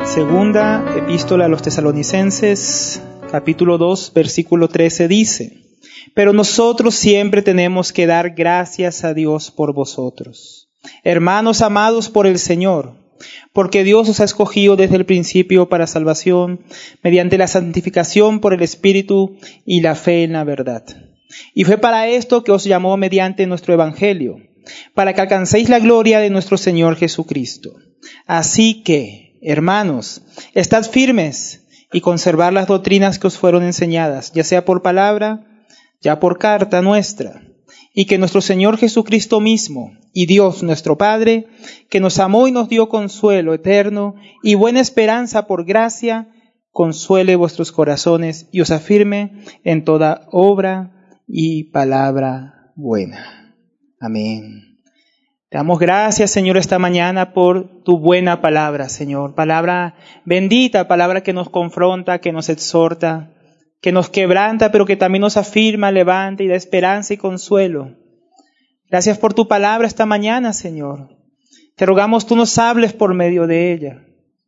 Segunda epístola a los Tesalonicenses, capítulo 2, versículo 13 dice: Pero nosotros siempre tenemos que dar gracias a Dios por vosotros, hermanos amados por el Señor, porque Dios os ha escogido desde el principio para salvación, mediante la santificación por el Espíritu y la fe en la verdad. Y fue para esto que os llamó mediante nuestro Evangelio, para que alcancéis la gloria de nuestro Señor Jesucristo. Así que, hermanos, estad firmes y conservad las doctrinas que os fueron enseñadas, ya sea por palabra, ya por carta nuestra, y que nuestro Señor Jesucristo mismo y Dios nuestro Padre, que nos amó y nos dio consuelo eterno y buena esperanza por gracia, consuele vuestros corazones y os afirme en toda obra y palabra buena. Amén. Te damos gracias, Señor, esta mañana por tu buena palabra, Señor. Palabra bendita, palabra que nos confronta, que nos exhorta, que nos quebranta, pero que también nos afirma, levanta y da esperanza y consuelo. Gracias por tu palabra esta mañana, Señor. Te rogamos tú nos hables por medio de ella.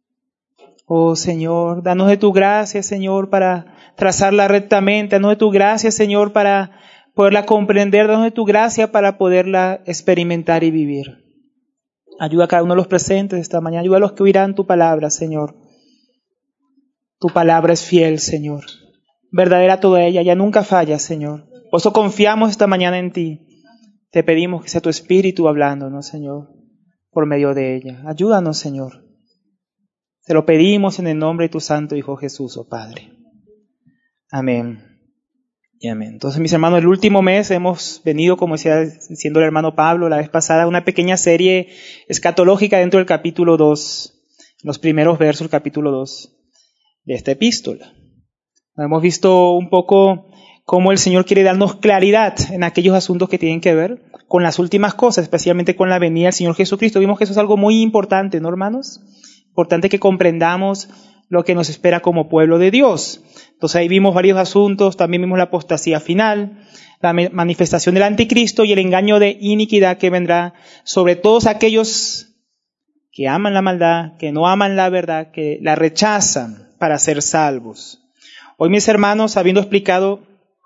Oh, Señor, danos de tu gracia, Señor, para trazarla rectamente. Danos de tu gracia, Señor, para poderla comprender. Danos de tu gracia para poderla experimentar y vivir. Ayuda a cada uno de los presentes esta mañana. Ayuda a los que oirán tu palabra, Señor. Tu palabra es fiel, Señor. Verdadera toda ella, ya nunca falla, Señor. Por eso confiamos esta mañana en ti. Te pedimos que sea tu Espíritu hablándonos, Señor, por medio de ella. Ayúdanos, Señor. Te lo pedimos en el nombre de tu Santo Hijo Jesús, oh Padre. Amén. Y amén. Entonces, mis hermanos, el último mes hemos venido, como decía diciendo el hermano Pablo la vez pasada, una pequeña serie escatológica dentro del capítulo 2, los primeros versos del capítulo 2 de esta epístola. Hemos visto un poco cómo el Señor quiere darnos claridad en aquellos asuntos que tienen que ver con las últimas cosas, especialmente con la venida del Señor Jesucristo. Vimos que eso es algo muy importante, ¿no, hermanos? Importante que comprendamos lo que nos espera como pueblo de Dios. Entonces ahí vimos varios asuntos, también vimos la apostasía final, la manifestación del anticristo y el engaño de iniquidad que vendrá sobre todos aquellos que aman la maldad, que no aman la verdad, que la rechazan para ser salvos. Hoy, mis hermanos, habiendo explicado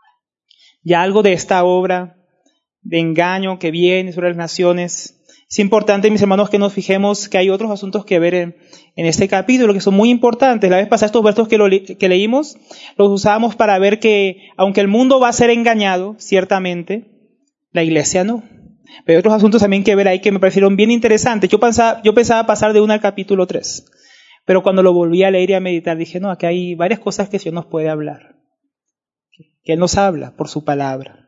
ya algo de esta obra de engaño que viene sobre las naciones, es importante, mis hermanos, que nos fijemos que hay otros asuntos que ver en este capítulo que son muy importantes. La vez pasada estos versos que leímos los usábamos para ver que, aunque el mundo va a ser engañado, ciertamente, la iglesia no. Pero hay otros asuntos también que ver ahí que me parecieron bien interesantes. Yo pensaba pasar de 1 al capítulo 3. Pero cuando lo volví a leer y a meditar, dije, no, aquí hay varias cosas que el Señor nos puede hablar. Que Él nos habla por su palabra.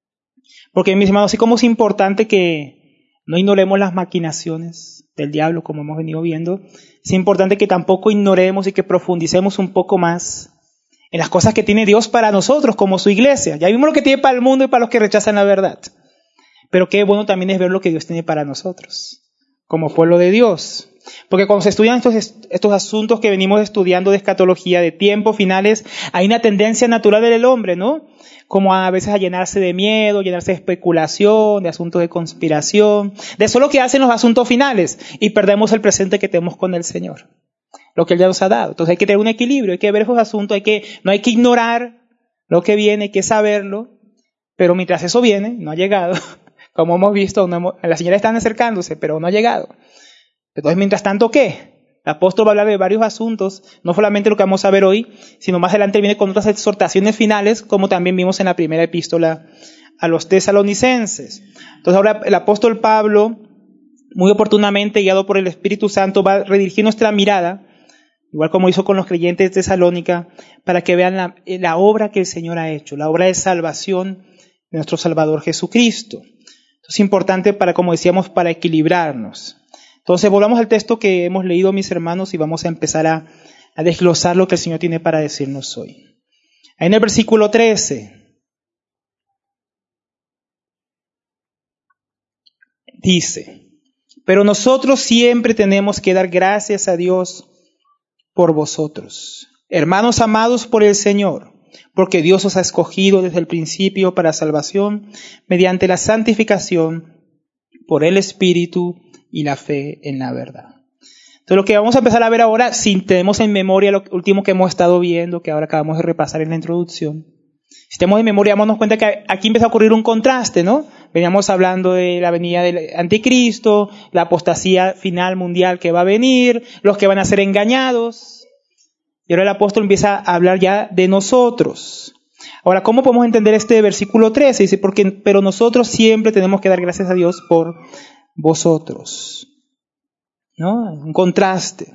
Porque, mis hermanos, así como es importante que no ignoremos las maquinaciones del diablo, como hemos venido viendo, es importante que tampoco ignoremos y que profundicemos un poco más en las cosas que tiene Dios para nosotros, como su iglesia. Ya vimos lo que tiene para el mundo y para los que rechazan la verdad. Pero qué bueno también es ver lo que Dios tiene para nosotros, como pueblo de Dios. Porque cuando se estudian estos asuntos que venimos estudiando de escatología, de tiempos finales, hay una tendencia natural del hombre, ¿no? Como a veces a llenarse de miedo, llenarse de especulación, de asuntos de conspiración, de eso lo que hacen los asuntos finales, y perdemos el presente que tenemos con el Señor, lo que Él ya nos ha dado. Entonces hay que tener un equilibrio, hay que ver esos asuntos, no hay que ignorar lo que viene, hay que saberlo, pero mientras eso viene, no ha llegado, como hemos visto, las señales están acercándose, pero no ha llegado. Entonces, mientras tanto, ¿qué? El apóstol va a hablar de varios asuntos, no solamente lo que vamos a ver hoy, sino más adelante viene con otras exhortaciones finales, como también vimos en la primera epístola a los Tesalonicenses. Entonces, ahora el apóstol Pablo, muy oportunamente, guiado por el Espíritu Santo, va a redirigir nuestra mirada, igual como hizo con los creyentes de Tesalónica, para que vean la obra que el Señor ha hecho, la obra de salvación de nuestro Salvador Jesucristo. Esto es importante para, como decíamos, para equilibrarnos. Entonces, volvamos al texto que hemos leído, mis hermanos, y vamos a empezar a desglosar lo que el Señor tiene para decirnos hoy. Ahí en el versículo 13 dice: Pero nosotros siempre tenemos que dar gracias a Dios por vosotros, hermanos amados por el Señor, porque Dios os ha escogido desde el principio para salvación, mediante la santificación por el Espíritu y la fe en la verdad. Entonces lo que vamos a empezar a ver ahora, si tenemos en memoria lo último que hemos estado viendo, que ahora acabamos de repasar en la introducción, si tenemos en memoria, vamos cuenta que aquí empieza a ocurrir un contraste, ¿no? Veníamos hablando de la venida del anticristo, la apostasía final mundial que va a venir, los que van a ser engañados. Y ahora el apóstol empieza a hablar ya de nosotros. Ahora, ¿cómo podemos entender este versículo 13? Dice, pero nosotros siempre tenemos que dar gracias a Dios por vosotros. ¿No? Un contraste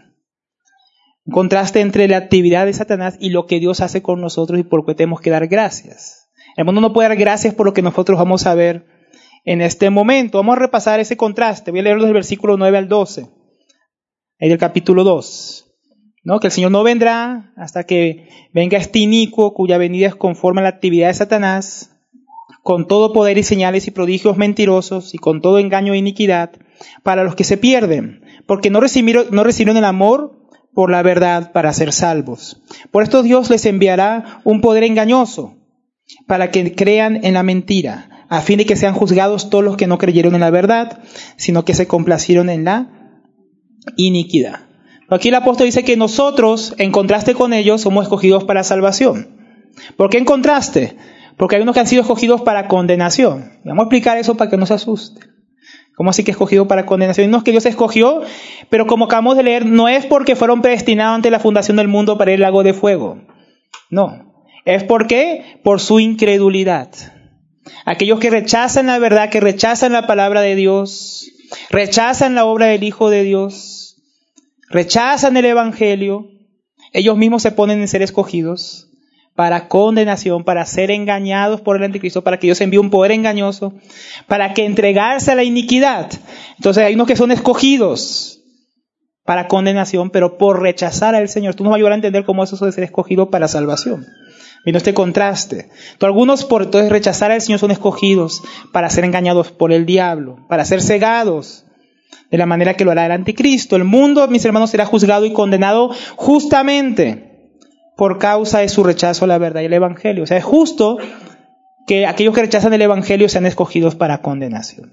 entre la actividad de Satanás y lo que Dios hace con nosotros y por lo que tenemos que dar gracias. El mundo no puede dar gracias por lo que nosotros vamos a ver en este momento. Vamos a repasar ese contraste. Voy a leerlo del versículo 9 al 12, ahí del capítulo 2. ¿No? Que el Señor no vendrá hasta que venga este inicuo cuya venida es conforme a la actividad de Satanás, con todo poder y señales y prodigios mentirosos y con todo engaño e iniquidad para los que se pierden, porque no recibieron el amor por la verdad para ser salvos. Por esto Dios les enviará un poder engañoso para que crean en la mentira, a fin de que sean juzgados todos los que no creyeron en la verdad, sino que se complacieron en la iniquidad. Aquí el apóstol dice que nosotros, en contraste con ellos, somos escogidos para salvación. ¿Por qué en contraste? Porque hay unos que han sido escogidos para condenación. Y vamos a explicar eso para que no se asuste. ¿Cómo así que escogido para condenación? Hay unos que Dios escogió, pero como acabamos de leer, no es porque fueron predestinados ante la fundación del mundo para ir al lago de fuego. No. Es porque por su incredulidad. Aquellos que rechazan la verdad, que rechazan la palabra de Dios, rechazan la obra del Hijo de Dios, rechazan el Evangelio, ellos mismos se ponen en ser escogidos para condenación, para ser engañados por el anticristo, para que Dios envíe un poder engañoso, para que entregarse a la iniquidad. Entonces hay unos que son escogidos para condenación, pero por rechazar al Señor. Tú nos vas a ayudar a entender cómo es eso de ser escogido para salvación. Viendo este contraste. Entonces, algunos por entonces rechazar al Señor son escogidos para ser engañados por el diablo, para ser cegados de la manera que lo hará el anticristo. El mundo, mis hermanos, será juzgado y condenado justamente por causa de su rechazo a la verdad y el Evangelio. O sea, es justo que aquellos que rechazan el Evangelio sean escogidos para condenación.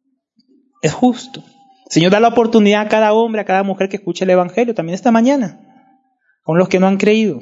Es justo. El Señor da la oportunidad a cada hombre, a cada mujer que escuche el Evangelio, también esta mañana, con los que no han creído.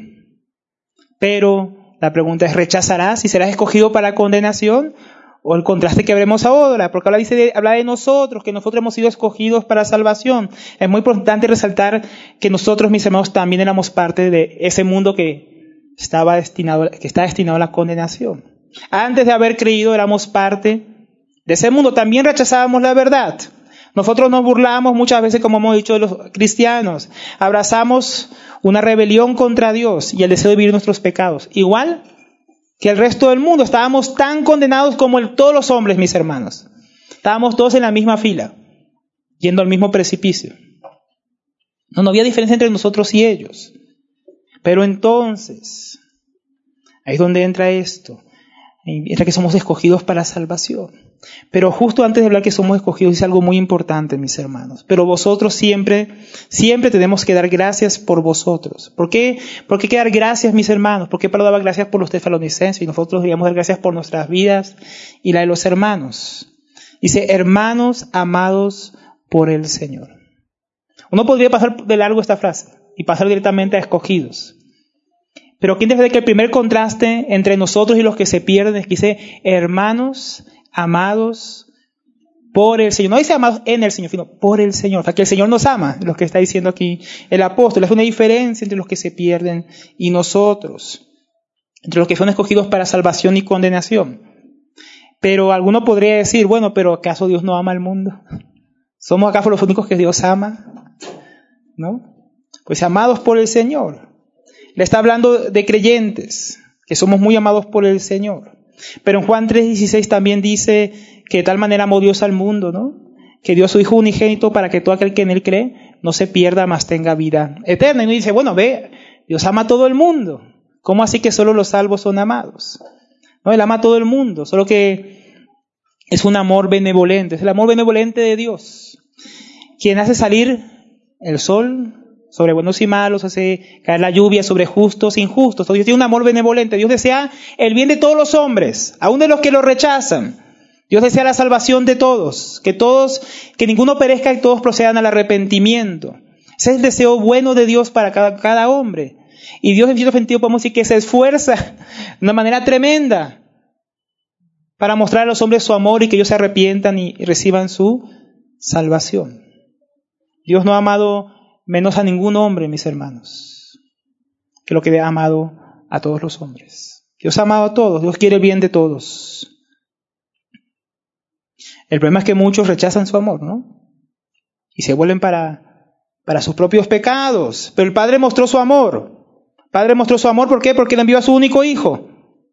Pero la pregunta es, ¿rechazarás y serás escogido para condenación? O el contraste que veremos ahora, porque habla de nosotros, que nosotros hemos sido escogidos para salvación. Es muy importante resaltar que nosotros, mis hermanos, también éramos parte de ese mundo que está destinado a la condenación. Antes de haber creído, éramos parte de ese mundo. También rechazábamos la verdad. Nosotros nos burlamos muchas veces, como hemos dicho, de los cristianos. Abrazamos una rebelión contra Dios y el deseo de vivir nuestros pecados. Igual que el resto del mundo, estábamos tan condenados como todos los hombres, mis hermanos. Estábamos todos en la misma fila, yendo al mismo precipicio. No había diferencia entre nosotros y ellos. Pero entonces, ahí es donde entra esto. Entra que somos escogidos para salvación. Pero justo antes de hablar que somos escogidos, dice algo muy importante, mis hermanos. Pero vosotros siempre tenemos que dar gracias por vosotros. ¿Por qué hay que dar gracias, mis hermanos? ¿Por qué Pablo daba gracias por los tesalonicenses? Y nosotros deberíamos dar gracias por nuestras vidas y la de los hermanos. Dice, hermanos amados por el Señor. Uno podría pasar de largo esta frase y pasar directamente a escogidos. Pero aquí debe de que el primer contraste entre nosotros y los que se pierden es que dice, hermanos amados por el Señor. No dice amados en el Señor, sino por el Señor. O sea, que el Señor nos ama, lo que está diciendo aquí el apóstol. Es una diferencia entre los que se pierden y nosotros. Entre los que son escogidos para salvación y condenación. Pero alguno podría decir, bueno, pero ¿acaso Dios no ama al mundo? ¿Somos acaso los únicos que Dios ama? ¿No? Pues amados por el Señor. Le está hablando de creyentes, que somos muy amados por el Señor. Pero en Juan 3:16 también dice que de tal manera amó Dios al mundo, ¿no? Que dio a su Hijo unigénito para que todo aquel que en Él cree no se pierda, mas tenga vida eterna. Y uno dice, bueno, ve, Dios ama a todo el mundo. ¿Cómo así que solo los salvos son amados? No, Él ama a todo el mundo, solo que es un amor benevolente. Es el amor benevolente de Dios, quien hace salir el sol sobre buenos y malos, hace caer la lluvia sobre justos e injustos. Dios tiene un amor benevolente. Dios desea el bien de todos los hombres, aun de los que lo rechazan. Dios desea la salvación de todos, que ninguno perezca y todos procedan al arrepentimiento. Ese es el deseo bueno de Dios para cada hombre. Y Dios en cierto sentido podemos decir que se esfuerza de una manera tremenda para mostrar a los hombres su amor y que ellos se arrepientan y reciban su salvación. Dios no ha amado menos a ningún hombre, mis hermanos, que lo que ha amado a todos los hombres. Dios ha amado a todos, Dios quiere el bien de todos. El problema es que muchos rechazan su amor, ¿no? Y se vuelven para sus propios pecados. Pero el Padre mostró su amor. El Padre mostró su amor, ¿por qué? Porque le envió a su único Hijo,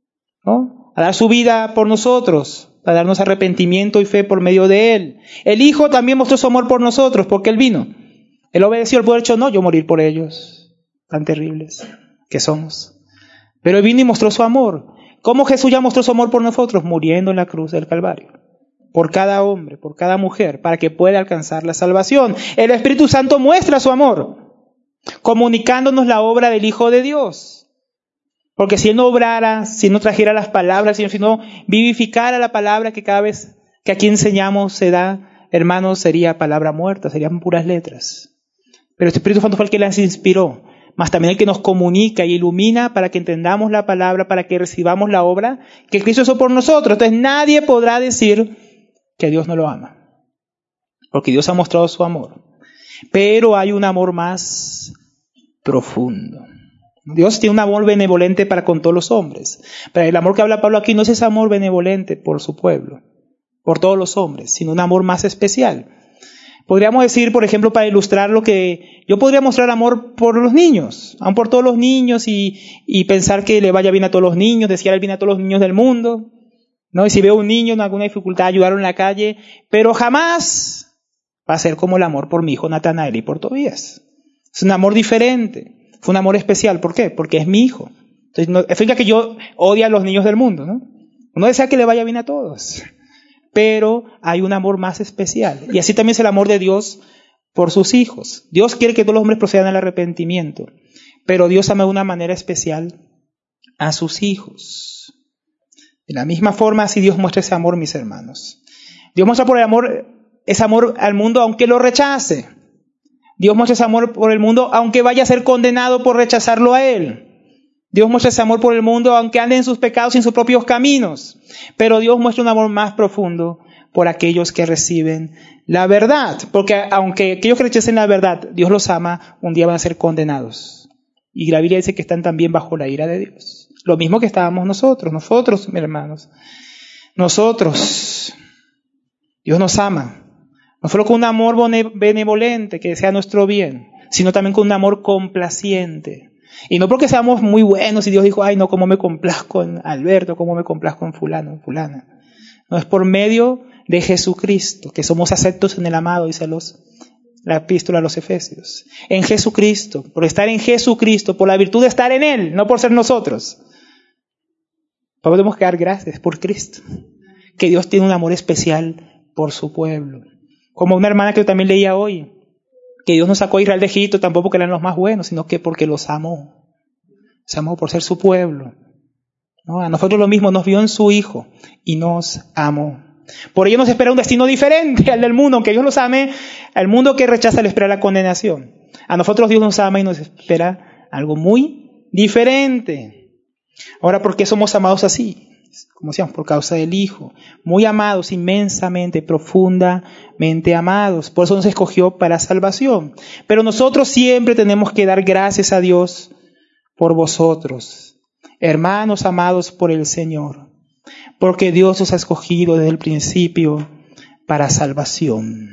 ¿no? A dar su vida por nosotros, para darnos arrepentimiento y fe por medio de Él. El Hijo también mostró su amor por nosotros, porque Él vino. Él obedeció al poder hecho, no yo morir por ellos, tan terribles que somos. Pero Él vino y mostró su amor. ¿Cómo Jesús ya mostró su amor por nosotros? Muriendo en la cruz del Calvario. Por cada hombre, por cada mujer, para que pueda alcanzar la salvación. El Espíritu Santo muestra su amor, comunicándonos la obra del Hijo de Dios. Porque si Él no obrara, si no trajera las palabras, si no vivificara la palabra que cada vez que aquí enseñamos se da, hermanos, sería palabra muerta, serían puras letras. Pero este Espíritu Santo fue el que las inspiró, más también el que nos comunica y ilumina para que entendamos la palabra, para que recibamos la obra que Cristo hizo por nosotros. Entonces nadie podrá decir que Dios no lo ama, porque Dios ha mostrado su amor. Pero hay un amor más profundo. Dios tiene un amor benevolente para con todos los hombres. Pero el amor que habla Pablo aquí no es ese amor benevolente por su pueblo, por todos los hombres, sino un amor más especial. Podríamos decir, por ejemplo, para ilustrar lo que yo podría mostrar amor por los niños, aun por todos los niños y pensar que le vaya bien a todos los niños, desear el bien a todos los niños del mundo. ¿No? Y si veo un niño en alguna dificultad, ayudarlo en la calle, pero jamás va a ser como el amor por mi hijo Natanael y por Tobías. Es un amor diferente, fue un amor especial. ¿Por qué? Porque es mi hijo. Entonces, no significa que yo odie a los niños del mundo, ¿no? Uno desea que le vaya bien a todos, pero hay un amor más especial. Y así también es el amor de Dios por sus hijos. Dios quiere que todos los hombres procedan al arrepentimiento, pero Dios ama de una manera especial a sus hijos. De la misma forma, así Dios muestra ese amor, mis hermanos. Dios muestra por el amor, ese amor al mundo aunque lo rechace. Dios muestra ese amor por el mundo aunque vaya a ser condenado por rechazarlo a Él. Dios muestra ese amor por el mundo aunque ande en sus pecados y en sus propios caminos. Pero Dios muestra un amor más profundo por aquellos que reciben la verdad. Porque aunque aquellos que rechacen la verdad, Dios los ama, un día van a ser condenados. Y la Biblia dice que están también bajo la ira de Dios. Lo mismo que estábamos nosotros, mis hermanos. Nosotros, Dios nos ama. No solo con un amor benevolente que desea nuestro bien, sino también con un amor complaciente. Y no porque seamos muy buenos y Dios dijo, ay no, cómo me complazco en Alberto, cómo me complazco en fulano, en fulana. No, es por medio de Jesucristo, que somos aceptos en el amado, dice la epístola a los Efesios. En Jesucristo, por estar en Jesucristo, por la virtud de estar en Él, no por ser nosotros. Podemos dar gracias por Cristo, que Dios tiene un amor especial por su pueblo. Como una hermana que yo también leía hoy, que Dios nos sacó a Israel de Egipto, tampoco porque eran los más buenos, sino que porque los amó. Los amó por ser su pueblo. ¿No? A nosotros lo mismo, nos vio en su Hijo y nos amó. Por ello nos espera un destino diferente al del mundo, aunque Dios los ame, al mundo que rechaza le espera la condenación. A nosotros Dios nos ama y nos espera algo muy diferente. Ahora, ¿por qué somos amados así? Como decíamos, por causa del Hijo. Muy amados, inmensamente, profundamente amados. Por eso nos escogió para salvación. Pero nosotros siempre tenemos que dar gracias a Dios por vosotros, hermanos amados por el Señor. Porque Dios os ha escogido desde el principio para salvación.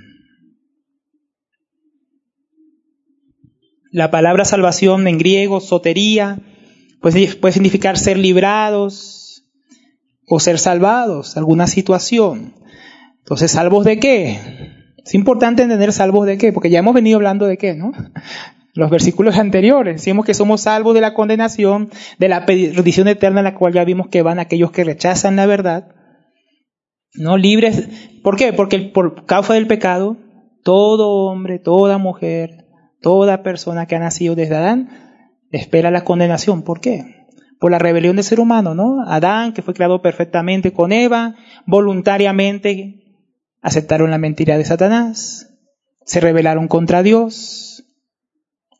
La palabra salvación en griego, sotería, pues puede significar ser librados o ser salvados, alguna situación. Entonces, ¿salvos de qué? Es importante entender salvos de qué, porque ya hemos venido hablando de qué, ¿no? Los versículos anteriores, decimos que somos salvos de la condenación, de la perdición eterna, en la cual ya vimos que van aquellos que rechazan la verdad, ¿no? Libres, ¿por qué? Porque por causa del pecado, todo hombre, toda mujer, toda persona que ha nacido desde Adán, espera la condenación. ¿Por qué? Por la rebelión del ser humano, ¿no? Adán, que fue creado perfectamente con Eva, voluntariamente aceptaron la mentira de Satanás, se rebelaron contra Dios,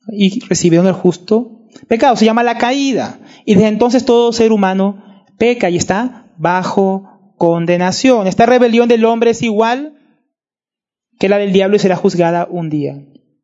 y recibieron el justo pecado. Se llama la caída. Y desde entonces todo ser humano peca y está bajo condenación. Esta rebelión del hombre es igual que la del diablo y será juzgada un día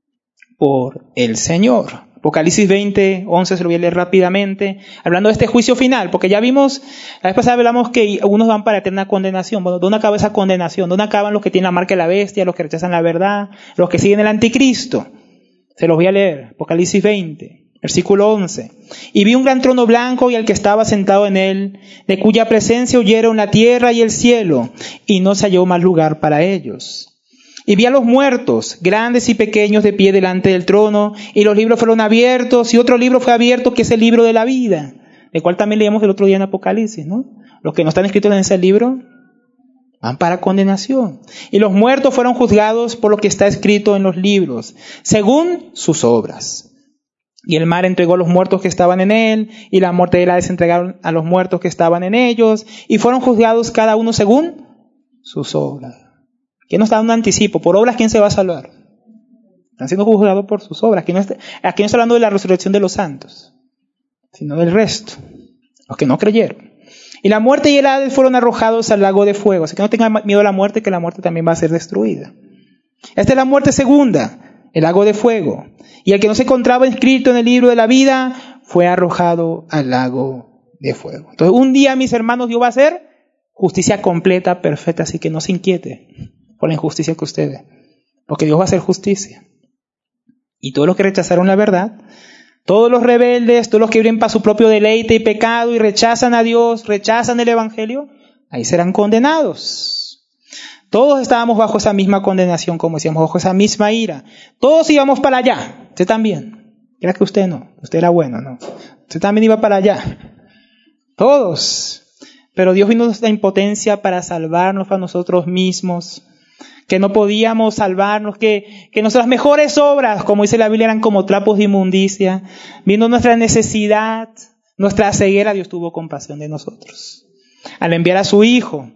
por el Señor. Apocalipsis 20:11 se lo voy a leer rápidamente, hablando de este juicio final, porque ya vimos, la vez pasada hablamos que algunos van para eterna condenación. Bueno, ¿dónde acaba esa condenación? ¿Dónde acaban los que tienen la marca de la bestia, los que rechazan la verdad, los que siguen el anticristo? Se los voy a leer, Apocalipsis 20, versículo 11. Y vi un gran trono blanco y al que estaba sentado en él, de cuya presencia huyeron la tierra y el cielo, y no se halló más lugar para ellos. Y vi a los muertos, grandes y pequeños, de pie delante del trono, y los libros fueron abiertos, y otro libro fue abierto, que es el libro de la vida, el cual también leíamos el otro día en Apocalipsis, ¿no? Los que no están escritos en ese libro van para condenación. Y los muertos fueron juzgados por lo que está escrito en los libros, según sus obras. Y el mar entregó a los muertos que estaban en él, y la muerte y el Hades entregaron a los muertos que estaban en ellos, y fueron juzgados cada uno según sus obras. ¿Quién nos da un anticipo? ¿Por obras quién se va a salvar? Están siendo juzgados por sus obras. Aquí no está hablando de la resurrección de los santos, sino del resto, los que no creyeron. Y la muerte y el Hades fueron arrojados al lago de fuego. Así que no tengan miedo a la muerte, que la muerte también va a ser destruida. Esta es la muerte segunda, el lago de fuego. Y el que no se encontraba inscrito en el libro de la vida fue arrojado al lago de fuego. Entonces, un día, mis hermanos, Dios va a hacer justicia completa, perfecta, así que no se inquiete por la injusticia que usted ve, porque Dios va a hacer justicia. Y todos los que rechazaron la verdad, todos los rebeldes, todos los que viven para su propio deleite y pecado y rechazan a Dios, rechazan el Evangelio, ahí serán condenados. Todos estábamos bajo esa misma condenación, como decíamos, bajo esa misma ira. Todos íbamos para allá, usted también. Era que usted no, usted era bueno, no. Usted también iba para allá. Todos. Pero Dios vino de impotencia para salvarnos a nosotros mismos, que no podíamos salvarnos, que nuestras mejores obras, como dice la Biblia, eran como trapos de inmundicia. Viendo nuestra necesidad, nuestra ceguera, Dios tuvo compasión de nosotros. Al enviar a su Hijo,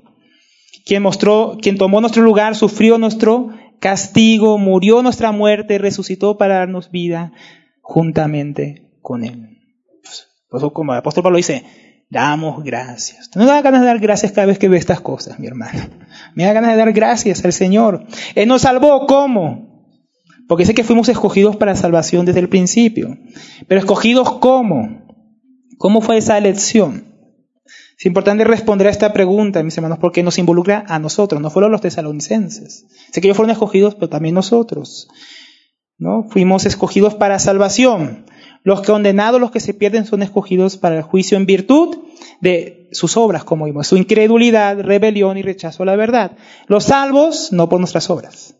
quien tomó nuestro lugar, sufrió nuestro castigo, murió nuestra muerte, resucitó para darnos vida juntamente con Él. Por eso, como el apóstol Pablo dice, damos gracias. No me da ganas de dar gracias cada vez que ve estas cosas, mi hermano. Me da ganas de dar gracias al Señor. Él nos salvó, ¿cómo? Porque sé que fuimos escogidos para salvación desde el principio. Pero ¿escogidos cómo? ¿Cómo fue esa elección? Es importante responder a esta pregunta, mis hermanos, porque nos involucra a nosotros, no fueron los tesalonicenses. Sé que ellos fueron escogidos, pero también nosotros, ¿no? Fuimos escogidos para salvación. Los condenados, los que se pierden, son escogidos para el juicio en virtud de sus obras, como vimos, su incredulidad, rebelión y rechazo a la verdad. Los salvos, no por nuestras obras,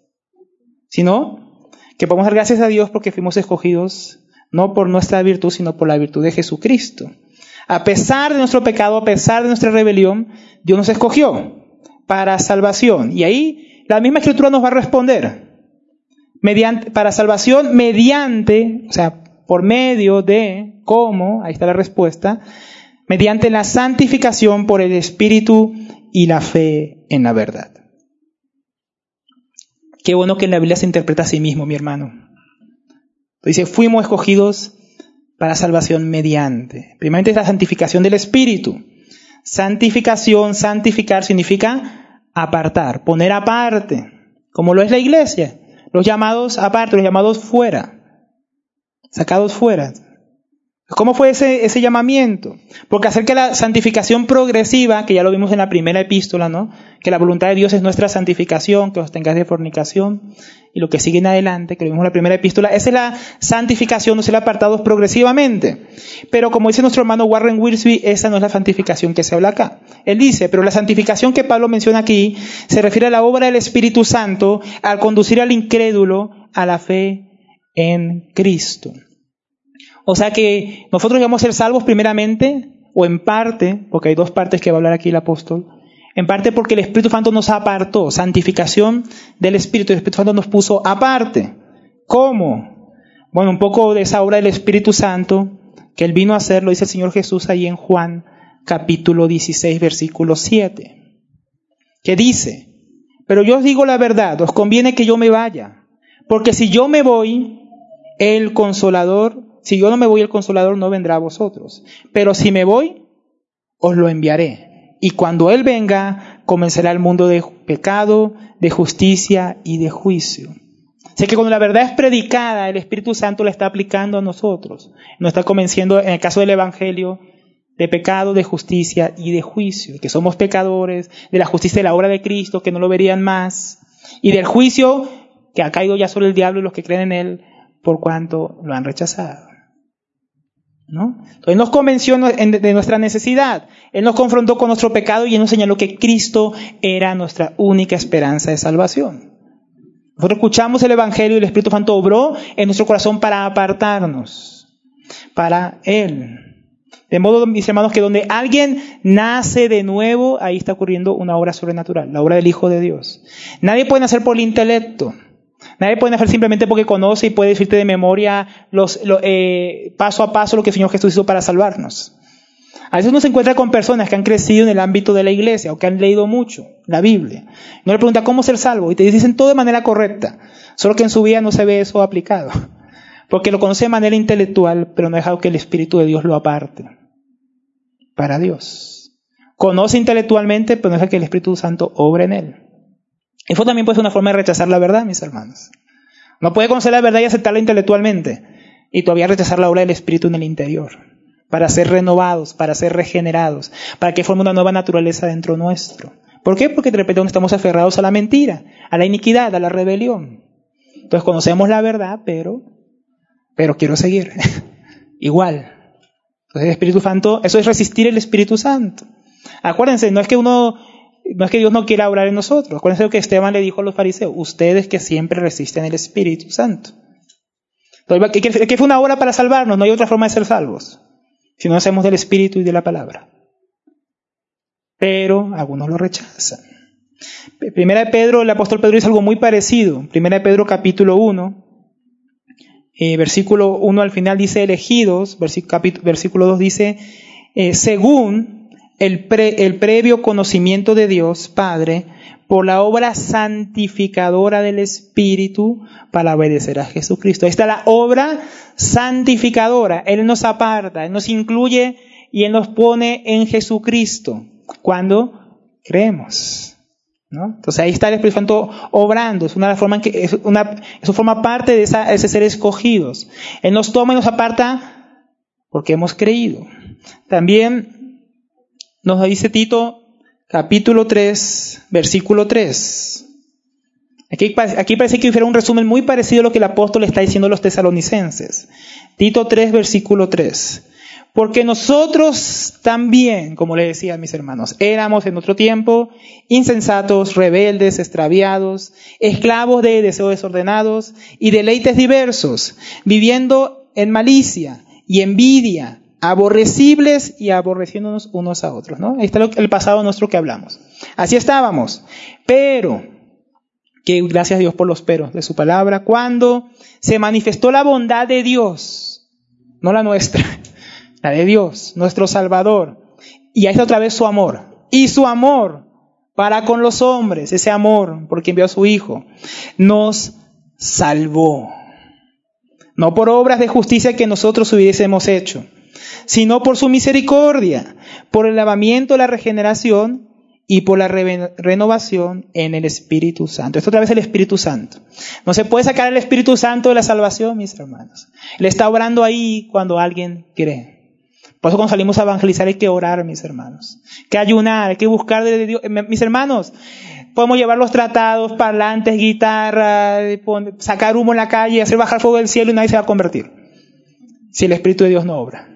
sino que podemos dar gracias a Dios porque fuimos escogidos no por nuestra virtud, sino por la virtud de Jesucristo. A pesar de nuestro pecado, a pesar de nuestra rebelión, Dios nos escogió para salvación. Y ahí la misma Escritura nos va a responder. Para salvación mediante, o sea, por medio de, ¿cómo? Ahí está la respuesta. Mediante la santificación por el Espíritu y la fe en la verdad. Qué bueno que en la Biblia se interpreta a sí mismo, mi hermano. Dice, fuimos escogidos para salvación mediante. Primeramente es la santificación del Espíritu. Santificación, santificar significa apartar, poner aparte, como lo es la iglesia. Los llamados aparte, los llamados fuera, sacados fuera. ¿Cómo fue ese llamamiento? Porque acerca de la santificación progresiva, que ya lo vimos en la primera epístola, ¿no? Que la voluntad de Dios es nuestra santificación, que os tengáis de fornicación, y lo que sigue en adelante, que lo vimos en la primera epístola, esa es la santificación, no ser apartados progresivamente. Pero como dice nuestro hermano Warren Wiersbe, esa no es la santificación que se habla acá. Él dice, pero la santificación que Pablo menciona aquí se refiere a la obra del Espíritu Santo al conducir al incrédulo a la fe en Cristo. O sea que nosotros llegamos a ser salvos primeramente, o en parte, porque hay dos partes que va a hablar aquí el apóstol, en parte porque el Espíritu Santo nos apartó, santificación del Espíritu, el Espíritu Santo nos puso aparte. ¿Cómo? Bueno, un poco de esa obra del Espíritu Santo, que Él vino a hacer, lo dice el Señor Jesús ahí en Juan, capítulo 16, versículo 7, que dice, pero yo os digo la verdad, os conviene que yo me vaya, porque si yo me voy, el Consolador, si yo no me voy, el Consolador no vendrá a vosotros. Pero si me voy, os lo enviaré. Y cuando Él venga, convencerá al mundo de pecado, de justicia y de juicio. Así que cuando la verdad es predicada, el Espíritu Santo la está aplicando a nosotros. Nos está convenciendo, en el caso del Evangelio, de pecado, de justicia y de juicio. Que somos pecadores, de la justicia de la obra de Cristo, que no lo verían más. Y del juicio, que ha caído ya sobre el diablo y los que creen en Él, por cuanto lo han rechazado. ¿No? Entonces Él nos convenció de nuestra necesidad. Él nos confrontó con nuestro pecado y Él nos señaló que Cristo era nuestra única esperanza de salvación. Nosotros escuchamos el Evangelio y el Espíritu Santo obró en nuestro corazón para apartarnos para Él. De modo, mis hermanos, que donde alguien nace de nuevo, ahí está ocurriendo una obra sobrenatural, la obra del Hijo de Dios. Nadie puede nacer por el intelecto. Nadie puede nacer simplemente porque conoce y puede decirte de memoria paso a paso lo que el Señor Jesús hizo para salvarnos. A veces uno se encuentra con personas que han crecido en el ámbito de la iglesia o que han leído mucho la Biblia. No le pregunta cómo ser salvo y te dicen todo de manera correcta, solo que en su vida no se ve eso aplicado. Porque lo conoce de manera intelectual, pero no ha dejado que el Espíritu de Dios lo aparte para Dios. Conoce intelectualmente, pero no deja que el Espíritu Santo obre en él. Eso también puede ser una forma de rechazar la verdad, mis hermanos. No puede conocer la verdad y aceptarla intelectualmente y todavía rechazar la obra del Espíritu en el interior, para ser renovados, para ser regenerados, para que forme una nueva naturaleza dentro nuestro. ¿Por qué? Porque de repente estamos aferrados a la mentira, a la iniquidad, a la rebelión. Entonces conocemos la verdad, pero quiero seguir. Igual. Entonces el Espíritu Santo, eso es resistir el Espíritu Santo. Acuérdense, no es que Dios no quiera obrar en nosotros. Acuérdense lo que Esteban le dijo a los fariseos. Ustedes que siempre resisten el Espíritu Santo. Entonces, ¿qué fue una obra para salvarnos? No hay otra forma de ser salvos. Si no hacemos del Espíritu y de la palabra. Pero algunos lo rechazan. Primera de Pedro, el apóstol Pedro dice algo muy parecido. Primera de Pedro capítulo 1. Versículo 1 al final dice elegidos. Versículo 2 dice según el previo conocimiento de Dios Padre, por la obra santificadora del Espíritu, para obedecer a Jesucristo. Ahí está la obra santificadora. Él nos aparta, Él nos incluye y Él nos pone en Jesucristo cuando creemos, ¿no? Entonces ahí está el Espíritu Santo obrando. Es una forma en que eso forma parte de ese ser escogidos. Él nos toma y nos aparta porque hemos creído. También nos dice Tito, capítulo 3, versículo 3. Aquí parece que hubiera un resumen muy parecido a lo que el apóstol está diciendo a los tesalonicenses. Tito 3, versículo 3. Porque nosotros también, como les decía a mis hermanos, éramos en otro tiempo insensatos, rebeldes, extraviados, esclavos de deseos desordenados y deleites diversos, viviendo en malicia y envidia, aborrecibles y aborreciéndonos unos a otros, ¿no? Ahí está el pasado nuestro que hablamos. Así estábamos. Pero, que gracias a Dios por los peros de su palabra, cuando se manifestó la bondad de Dios, no la nuestra, la de Dios, nuestro Salvador, y ahí está otra vez su amor. Y su amor para con los hombres, ese amor por quien envió a su Hijo, nos salvó. No por obras de justicia que nosotros hubiésemos hecho, sino por su misericordia, por el lavamiento, la regeneración y por la renovación en el Espíritu Santo. Esto otra vez el Espíritu Santo. No se puede sacar el Espíritu Santo de la salvación, mis hermanos. Él está obrando ahí cuando alguien cree. Por eso cuando salimos a evangelizar hay que orar, mis hermanos. Que ayunar, hay que buscar de Dios. Mis hermanos, podemos llevar los tratados, parlantes, guitarra, sacar humo en la calle, hacer bajar fuego del cielo y nadie se va a convertir. Si el Espíritu de Dios no obra.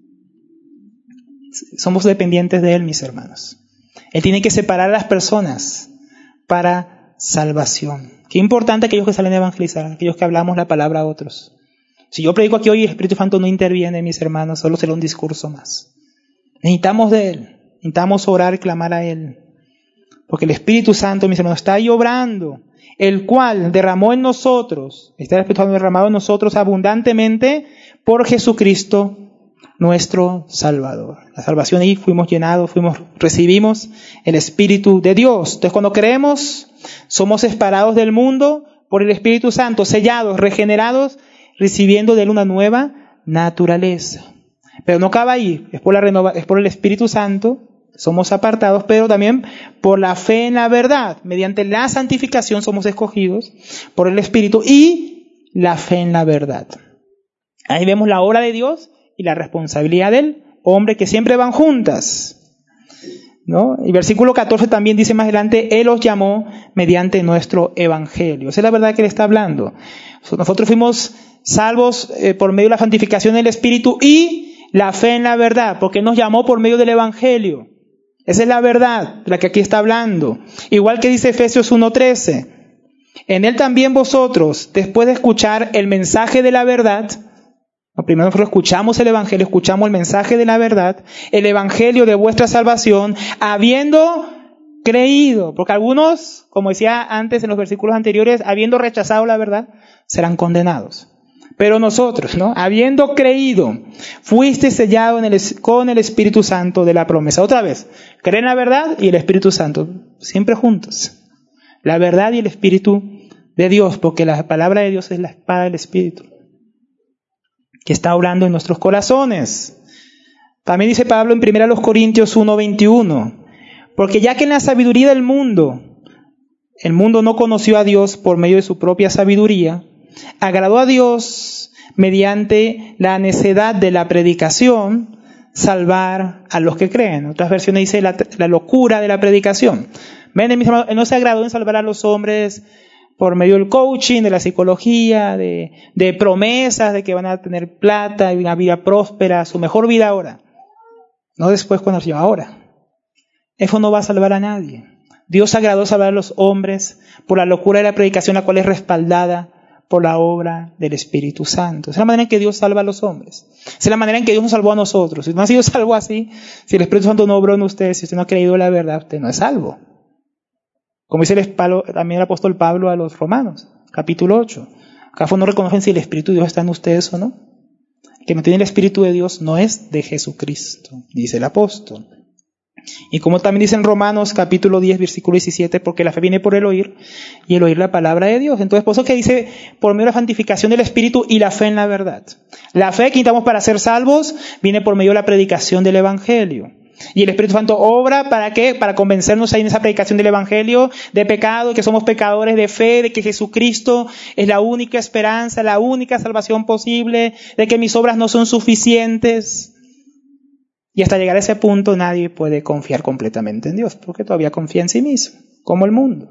Somos dependientes de Él, mis hermanos. Él tiene que separar a las personas para salvación. Qué importante aquellos que salen a evangelizar, aquellos que hablamos la palabra a otros. Si yo predico aquí hoy y el Espíritu Santo no interviene, mis hermanos, solo será un discurso más. Necesitamos de Él, necesitamos orar y clamar a Él. Porque el Espíritu Santo, mis hermanos, está ahí obrando, el cual derramó en nosotros, está el Espíritu Santo derramado en nosotros abundantemente por Jesucristo, nuestro Salvador. La salvación ahí fuimos llenados, recibimos el Espíritu de Dios. Entonces cuando creemos, somos separados del mundo por el Espíritu Santo, sellados, regenerados, recibiendo de Él una nueva naturaleza. Pero no acaba ahí, es por el Espíritu Santo, somos apartados, pero también por la fe en la verdad. Mediante la santificación somos escogidos por el Espíritu y la fe en la verdad. Ahí vemos la obra de Dios y la responsabilidad del hombre, que siempre van juntas, ¿no? Y versículo 14 también dice más adelante, Él os llamó mediante nuestro evangelio. Esa es la verdad que Él está hablando. Nosotros fuimos salvos por medio de la santificación del Espíritu y la fe en la verdad, porque nos llamó por medio del evangelio. Esa es la verdad, la que aquí está hablando. Igual que dice Efesios 1:13. En Él también vosotros, después de escuchar el mensaje de la verdad, primero nosotros escuchamos el evangelio, escuchamos el mensaje de la verdad, el evangelio de vuestra salvación, habiendo creído, porque algunos, como decía antes en los versículos anteriores, habiendo rechazado la verdad, serán condenados. Pero nosotros, ¿no? Habiendo creído, fuiste sellado con el Espíritu Santo de la promesa. Otra vez, creen la verdad y el Espíritu Santo, siempre juntos. La verdad y el Espíritu de Dios, porque la palabra de Dios es la espada del Espíritu, que está obrando en nuestros corazones. También dice Pablo en 1 Corintios 1:21, porque ya que en la sabiduría del mundo, el mundo no conoció a Dios por medio de su propia sabiduría, agradó a Dios mediante la necedad de la predicación salvar a los que creen. Otras versiones dice la locura de la predicación. Ven, mis hermanos, Él no se agradó en salvar a los hombres por medio del coaching, de la psicología, de promesas de que van a tener plata y una vida próspera, su mejor vida ahora. No después cuando yo ahora. Eso no va a salvar a nadie. Dios agradó salvar a los hombres por la locura de la predicación, la cual es respaldada por la obra del Espíritu Santo. Esa es la manera en que Dios salva a los hombres. Esa es la manera en que Dios nos salvó a nosotros. Si no ha sido salvo así, si el Espíritu Santo no obró en usted, si usted no ha creído la verdad, usted no es salvo. Como dice también el apóstol Pablo a los Romanos, capítulo 8. ¿Acaso no reconocen si el Espíritu de Dios está en ustedes o no? El que no tiene el Espíritu de Dios no es de Jesucristo, dice el apóstol. Y como también dice en Romanos capítulo 10, versículo 17, porque la fe viene por el oír, y el oír la palabra de Dios. Entonces, por eso que dice, por medio de la santificación del Espíritu y la fe en la verdad. La fe que necesitamos para ser salvos viene por medio de la predicación del Evangelio. Y el Espíritu Santo obra, ¿para qué? Para convencernos ahí en esa predicación del Evangelio de pecado, que somos pecadores, de fe, de que Jesucristo es la única esperanza, la única salvación posible, de que mis obras no son suficientes. Y hasta llegar a ese punto nadie puede confiar completamente en Dios, porque todavía confía en sí mismo, como el mundo.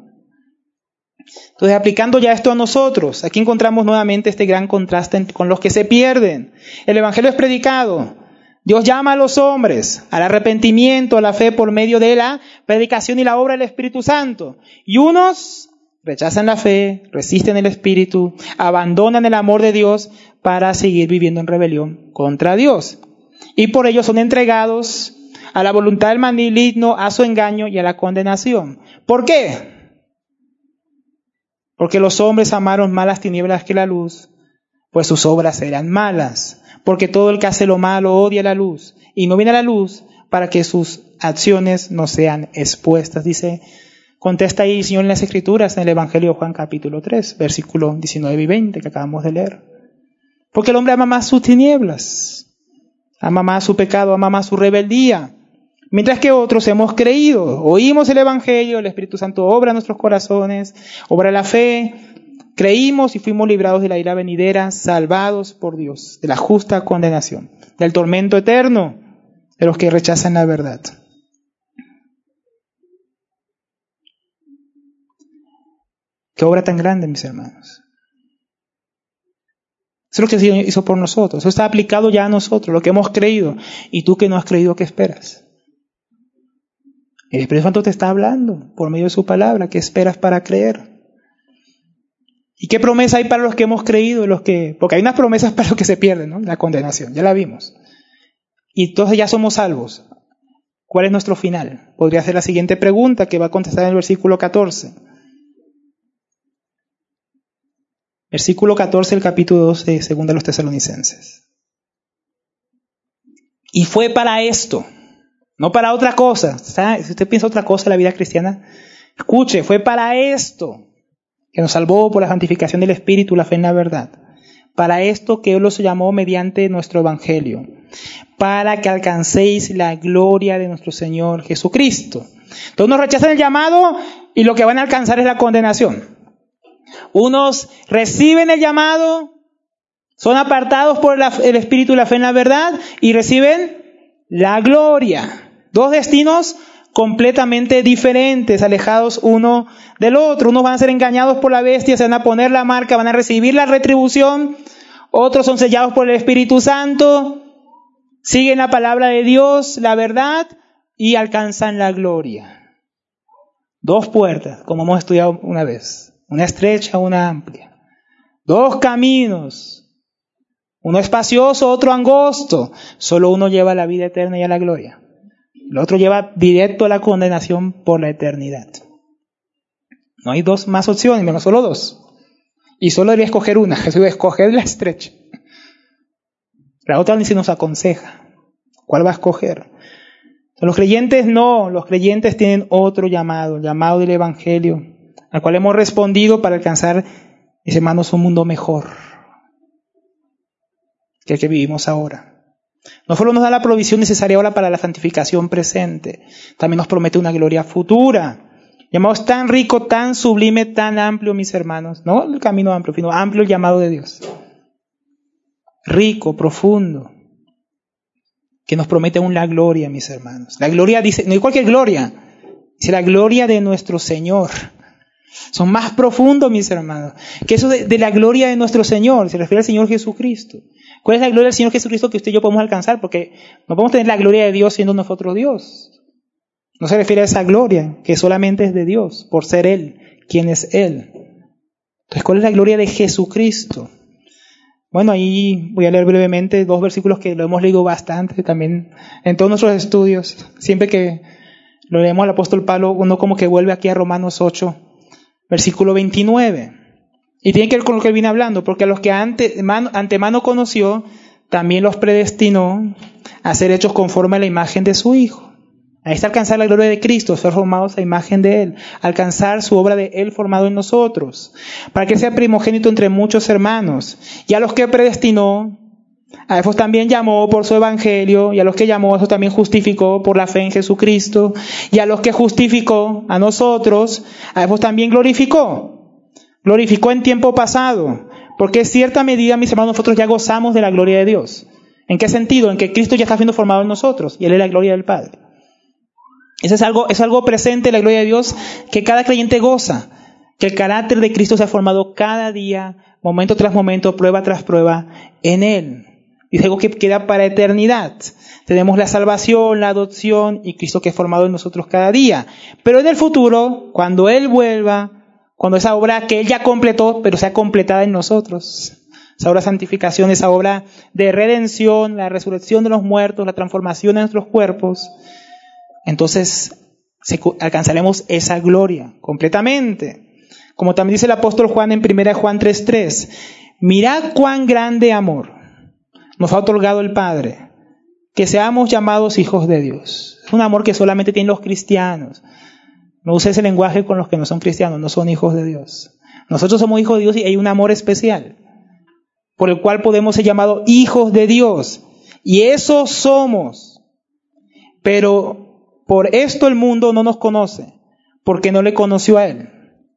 Entonces, aplicando ya esto a nosotros, aquí encontramos nuevamente este gran contraste con los que se pierden. El Evangelio es predicado. Dios llama a los hombres al arrepentimiento, a la fe por medio de la predicación y la obra del Espíritu Santo. Y unos rechazan la fe, resisten el Espíritu, abandonan el amor de Dios para seguir viviendo en rebelión contra Dios. Y por ello son entregados a la voluntad del maligno, a su engaño y a la condenación. ¿Por qué? Porque los hombres amaron más las tinieblas que la luz, pues sus obras eran malas. Porque todo el que hace lo malo odia la luz y no viene a la luz para que sus acciones no sean expuestas. Contesta ahí el Señor en las Escrituras, en el Evangelio de Juan capítulo 3, versículo 19 y 20 que acabamos de leer. Porque el hombre ama más sus tinieblas, ama más su pecado, ama más su rebeldía. Mientras que otros hemos creído, oímos el Evangelio, el Espíritu Santo obra en nuestros corazones, obra la fe, creímos y fuimos librados de la ira venidera, salvados por Dios, de la justa condenación, del tormento eterno de los que rechazan la verdad. Qué obra tan grande, mis hermanos. Eso es lo que el Señor hizo por nosotros. Eso está aplicado ya a nosotros, lo que hemos creído. Y tú que no has creído, ¿qué esperas? El Espíritu Santo te está hablando por medio de su palabra. ¿Qué esperas para creer? ¿Y qué promesa hay para los que hemos creído? Porque hay unas promesas para los que se pierden, ¿no? La condenación, ya la vimos. Y entonces ya somos salvos. ¿Cuál es nuestro final? Podría ser la siguiente pregunta que va a contestar en el versículo 14. Versículo 14 del capítulo 2 de 2 de los Tesalonicenses. Y fue para esto, no para otra cosa. Si usted piensa otra cosa en la vida cristiana, escuche, fue para esto que nos salvó por la santificación del Espíritu, la fe en la verdad. para esto que Él os llamó mediante nuestro Evangelio, para que alcancéis la gloria de nuestro Señor Jesucristo. Entonces unos rechazan el llamado y lo que van a alcanzar es la condenación. Unos reciben el llamado, son apartados por el Espíritu y la fe en la verdad y reciben la gloria. Dos destinos completamente diferentes, alejados uno del otro. Unos van a ser engañados por la bestia, se van a poner la marca, van a recibir la retribución. Otros son sellados por el Espíritu Santo, siguen la palabra de Dios, la verdad, y alcanzan la gloria. Dos puertas, como hemos estudiado una vez. Una estrecha, una amplia. Dos caminos. Uno espacioso, otro angosto. Solo uno lleva a la vida eterna y a la gloria. El otro lleva directo a la condenación por la eternidad. No hay dos más opciones, menos solo dos. Y solo debería escoger una. Jesús debe escoger la estrecha. La otra ni se nos aconseja. ¿Cuál va a escoger? Los creyentes no. Los creyentes tienen otro llamado. El llamado del Evangelio, al cual hemos respondido para alcanzar, mis hermanos, un mundo mejor que el que vivimos ahora. No solo nos da la provisión necesaria ahora para la santificación presente, también nos promete una gloria futura. Llamado es tan rico, tan sublime, tan amplio, mis hermanos. No el camino amplio, sino amplio el llamado de Dios. Rico, profundo, que nos promete aún la gloria, mis hermanos. La gloria dice, no hay cualquier gloria, dice la gloria de nuestro Señor. Son más profundos, mis hermanos, que eso de la gloria de nuestro Señor. Se refiere al Señor Jesucristo. ¿Cuál es la gloria del Señor Jesucristo que usted y yo podemos alcanzar? Porque no podemos tener la gloria de Dios siendo nosotros Dios. No se refiere a esa gloria que solamente es de Dios, por ser Él, quien es Él. Entonces, ¿cuál es la gloria de Jesucristo? Bueno, ahí voy a leer brevemente dos versículos que lo hemos leído bastante también en todos nuestros estudios. Siempre que lo leemos al apóstol Pablo, uno como que vuelve aquí a Romanos 8, versículo 29. Y tiene que ver con lo que él viene hablando, porque a los que antemano conoció, también los predestinó a ser hechos conforme a la imagen de su Hijo. Ahí está alcanzar la gloria de Cristo, ser formados a imagen de Él, alcanzar su obra de Él formado en nosotros, para que sea primogénito entre muchos hermanos. Y a los que predestinó, a esos también llamó por su evangelio, y a los que llamó, a esos también justificó por la fe en Jesucristo, y a los que justificó, a nosotros, a esos también glorificó. Glorificó en tiempo pasado, porque en cierta medida, mis hermanos, nosotros ya gozamos de la gloria de Dios. ¿En qué sentido? En que Cristo ya está siendo formado en nosotros, y Él es la gloria del Padre. Eso es algo presente, la gloria de Dios, que cada creyente goza, que el carácter de Cristo se ha formado cada día, momento tras momento, prueba tras prueba, en Él. Y es algo que queda para eternidad. Tenemos la salvación, la adopción y Cristo que es formado en nosotros cada día. Pero en el futuro, cuando Él vuelva, cuando esa obra que Él ya completó, pero sea completada en nosotros, esa obra de santificación, esa obra de redención, la resurrección de los muertos, la transformación de nuestros cuerpos, entonces alcanzaremos esa gloria completamente. Como también dice el apóstol Juan en 1 Juan 3:3, mirad cuán grande amor nos ha otorgado el Padre, que seamos llamados hijos de Dios. Es un amor que solamente tienen los cristianos. No use ese lenguaje con los que no son cristianos, no son hijos de Dios. Nosotros somos hijos de Dios y hay un amor especial, por el cual podemos ser llamados hijos de Dios. Y eso somos. Pero por esto el mundo no nos conoce, porque no le conoció a Él.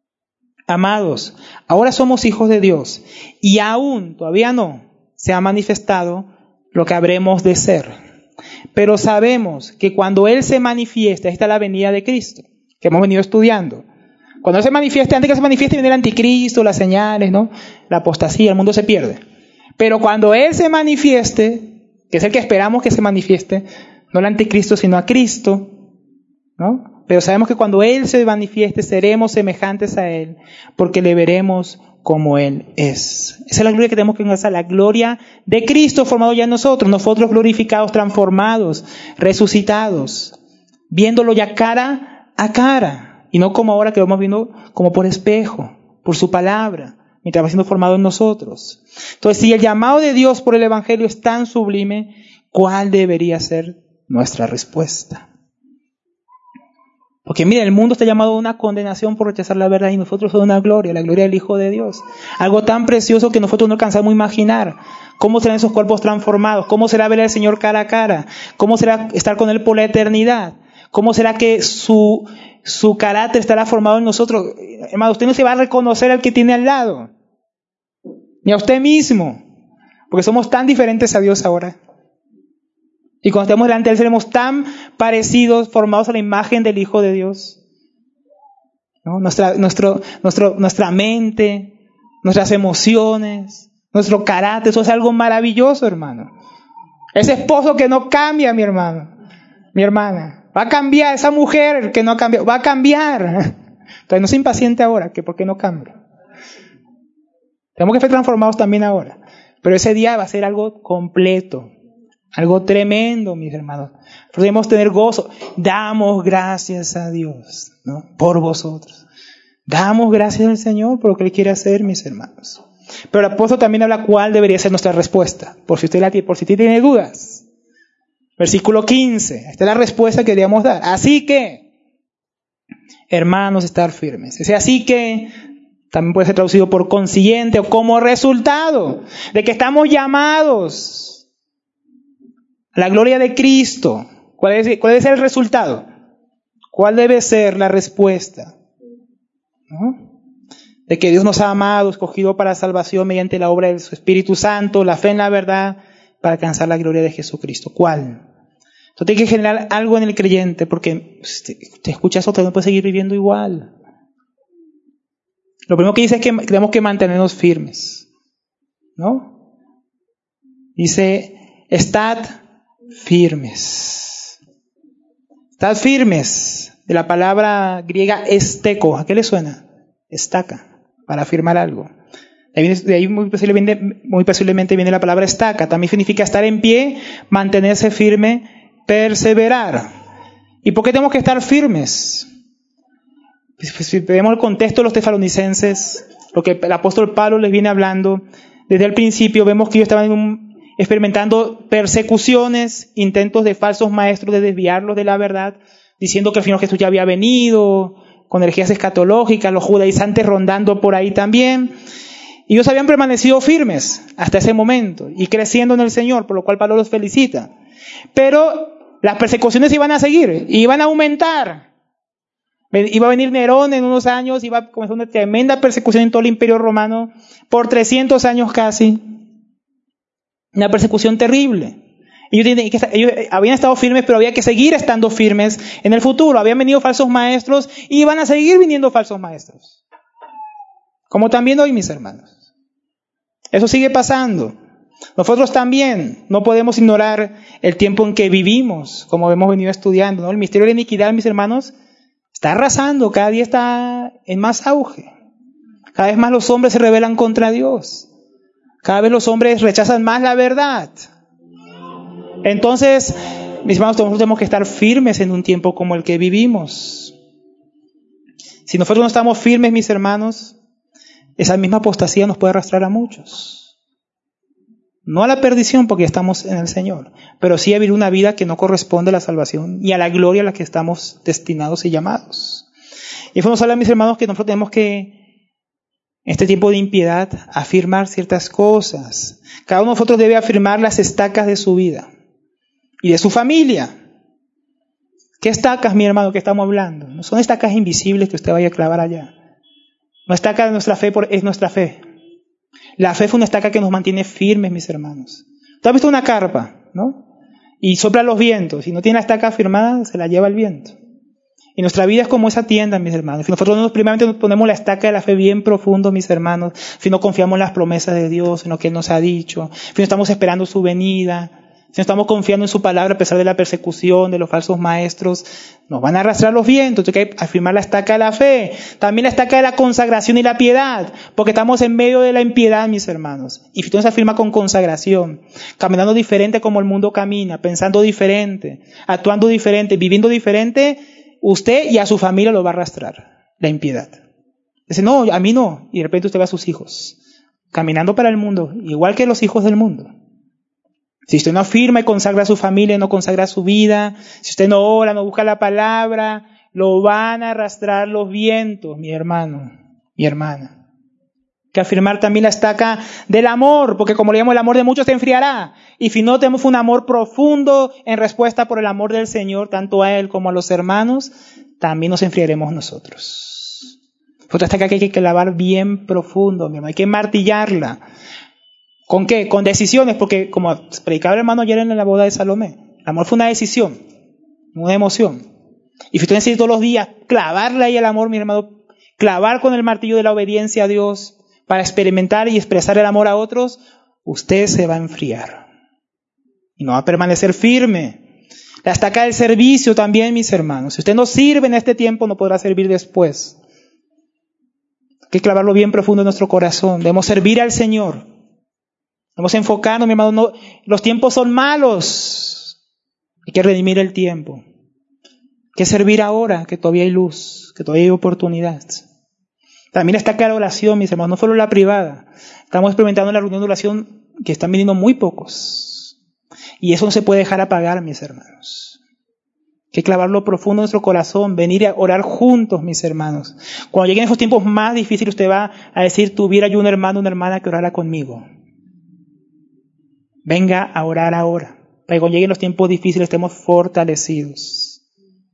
Amados, ahora somos hijos de Dios y aún, todavía no, se ha manifestado lo que habremos de ser. Pero sabemos que cuando Él se manifieste, ahí está la venida de Cristo, que hemos venido estudiando. Cuando Él se manifieste, antes que se manifieste viene el anticristo, las señales, ¿no? La apostasía, el mundo se pierde. Pero cuando Él se manifieste, que es el que esperamos que se manifieste, no el anticristo, sino a Cristo, ¿no? Pero sabemos que cuando Él se manifieste, seremos semejantes a Él, porque le veremos como Él es. Esa es la gloria que tenemos que alcanzar, la gloria de Cristo formado ya en nosotros, nosotros glorificados, transformados, resucitados, viéndolo ya cara a cara, y no como ahora que vamos viendo como por espejo, por su palabra, mientras va siendo formado en nosotros. Entonces, si el llamado de Dios por el Evangelio es tan sublime, ¿cuál debería ser nuestra respuesta? Porque mira, el mundo está llamado a una condenación por rechazar la verdad y nosotros a una gloria, la gloria del Hijo de Dios. Algo tan precioso que nosotros no alcanzamos a imaginar. ¿Cómo serán esos cuerpos transformados? ¿Cómo será ver al Señor cara a cara? ¿Cómo será estar con Él por la eternidad? ¿Cómo será que su carácter estará formado en nosotros? Hermano, usted no se va a reconocer al que tiene al lado, ni a usted mismo, porque somos tan diferentes a Dios ahora. Y cuando estemos delante de Él seremos tan parecidos, formados a la imagen del Hijo de Dios, ¿no? Nuestra mente, nuestras emociones, nuestro carácter, eso es algo maravilloso, hermano. Ese esposo que no cambia, mi hermano, mi hermana, va a cambiar. Esa mujer que no cambia, va a cambiar. Entonces no se impaciente ahora, que por qué no cambia. Tenemos que ser transformados también ahora. Pero ese día va a ser algo completo. Algo tremendo, mis hermanos. Podemos tener gozo. Damos gracias a Dios, ¿no? Por vosotros. Damos gracias al Señor por lo que Él quiere hacer, mis hermanos. Pero el apóstol también habla cuál debería ser nuestra respuesta. Por si usted tiene dudas. Versículo 15. Esta es la respuesta que deberíamos dar. Así que, hermanos, estar firmes. Ese así que también puede ser traducido por consiguiente o como resultado de que estamos llamados a la gloria de Cristo. ¿Cuál debe ser el resultado? ¿Cuál debe ser la respuesta? ¿No? De que Dios nos ha amado, escogido para salvación mediante la obra de su Espíritu Santo, la fe en la verdad, para alcanzar la gloria de Jesucristo. ¿Cuál? Entonces tiene que generar algo en el creyente, porque usted escucha eso, usted no puede seguir viviendo igual. Lo primero que dice es que tenemos que mantenernos firmes, ¿no? Dice, estad firmes. Estad firmes. De la palabra griega esteko. ¿A qué le suena? Estaca. Para afirmar algo. De ahí muy posiblemente viene la palabra estaca. También significa estar en pie, mantenerse firme, perseverar. ¿Y por qué tenemos que estar firmes? Si vemos el contexto de los tesalonicenses, lo que el apóstol Pablo les viene hablando, desde el principio vemos que ellos estaban experimentando persecuciones, intentos de falsos maestros de desviarlos de la verdad, diciendo que el Señor Jesús ya había venido, con energías escatológicas, los judaizantes rondando por ahí también. Y ellos habían permanecido firmes hasta ese momento y creciendo en el Señor, por lo cual Pablo los felicita. Pero las persecuciones iban a seguir, iban a aumentar. Iba a venir Nerón en unos años, iba a comenzar una tremenda persecución en todo el Imperio Romano, por 300 años casi. Una persecución terrible. Ellos habían estado firmes, pero había que seguir estando firmes en el futuro. Habían venido falsos maestros y iban a seguir viniendo falsos maestros. Como también hoy, mis hermanos. Eso sigue pasando. Nosotros también no podemos ignorar el tiempo en que vivimos, como hemos venido estudiando, ¿no? El misterio de la iniquidad, mis hermanos, está arrasando, cada día está en más auge. Cada vez más los hombres se rebelan contra Dios. Cada vez los hombres rechazan más la verdad. Entonces, mis hermanos, nosotros tenemos que estar firmes en un tiempo como el que vivimos. Si nosotros no estamos firmes, mis hermanos, esa misma apostasía nos puede arrastrar a muchos. No a la perdición porque estamos en el Señor, pero sí a vivir una vida que no corresponde a la salvación y a la gloria a la que estamos destinados y llamados. Y eso nos habla, mis hermanos, que nosotros tenemos que, en este tiempo de impiedad, afirmar ciertas cosas. Cada uno de nosotros debe afirmar las estacas de su vida y de su familia. ¿Qué estacas, mi hermano, que estamos hablando? No son estacas invisibles que usted vaya a clavar allá. No estaca de nuestra fe es nuestra fe. La fe fue una estaca que nos mantiene firmes, mis hermanos. ¿Tú has visto una carpa, no? Y sopla los vientos. Si no tiene la estaca firmada, se la lleva el viento. Y nuestra vida es como esa tienda, mis hermanos. Si nosotros primeramente nos ponemos la estaca de la fe bien profundo, mis hermanos, si no confiamos en las promesas de Dios, en lo que Él nos ha dicho, si no estamos esperando su venida, si no estamos confiando en su palabra a pesar de la persecución, de los falsos maestros, nos van a arrastrar los vientos. Entonces hay que afirmar la estaca de la fe. También la estaca de la consagración y la piedad, porque estamos en medio de la impiedad, mis hermanos. Y si usted se afirma con consagración, caminando diferente como el mundo camina, pensando diferente, actuando diferente, viviendo diferente, usted y a su familia lo va a arrastrar la impiedad. Dice, no, a mí no. Y de repente usted ve a sus hijos caminando para el mundo, igual que los hijos del mundo. Si usted no afirma y consagra a su familia, no consagra su vida, si usted no ora, no busca la palabra, lo van a arrastrar los vientos, mi hermano, mi hermana. Que afirmar también la estaca del amor, porque como le llamo, el amor de muchos se enfriará. Y si no tenemos un amor profundo en respuesta por el amor del Señor, tanto a Él como a los hermanos, también nos enfriaremos nosotros. Otra estaca que hay que clavar bien profundo, mi hermano, hay que martillarla. ¿Con qué? Con decisiones, porque como predicaba el hermano ayer en la boda de Salomé, el amor fue una decisión, una emoción. Y si usted necesita todos los días clavarle ahí el amor, mi hermano, clavar con el martillo de la obediencia a Dios, para experimentar y expresar el amor a otros, usted se va a enfriar. Y no va a permanecer firme. La estaca del servicio también, mis hermanos. Si usted no sirve en este tiempo, no podrá servir después. Hay que clavarlo bien profundo en nuestro corazón. Debemos servir al Señor. Debemos enfocarnos, mi hermano. No, los tiempos son malos. Hay que redimir el tiempo. Hay que servir ahora, que todavía hay luz, que todavía hay oportunidad. También está acá la oración, mis hermanos, no solo la privada. Estamos experimentando en la reunión de oración que están viniendo muy pocos. Y eso no se puede dejar apagar, mis hermanos. Hay que clavarlo profundo en nuestro corazón, venir a orar juntos, mis hermanos. Cuando lleguen esos tiempos más difíciles, usted va a decir, tuviera yo un hermano, una hermana que orara conmigo. Venga a orar ahora, para que cuando lleguen los tiempos difíciles estemos fortalecidos.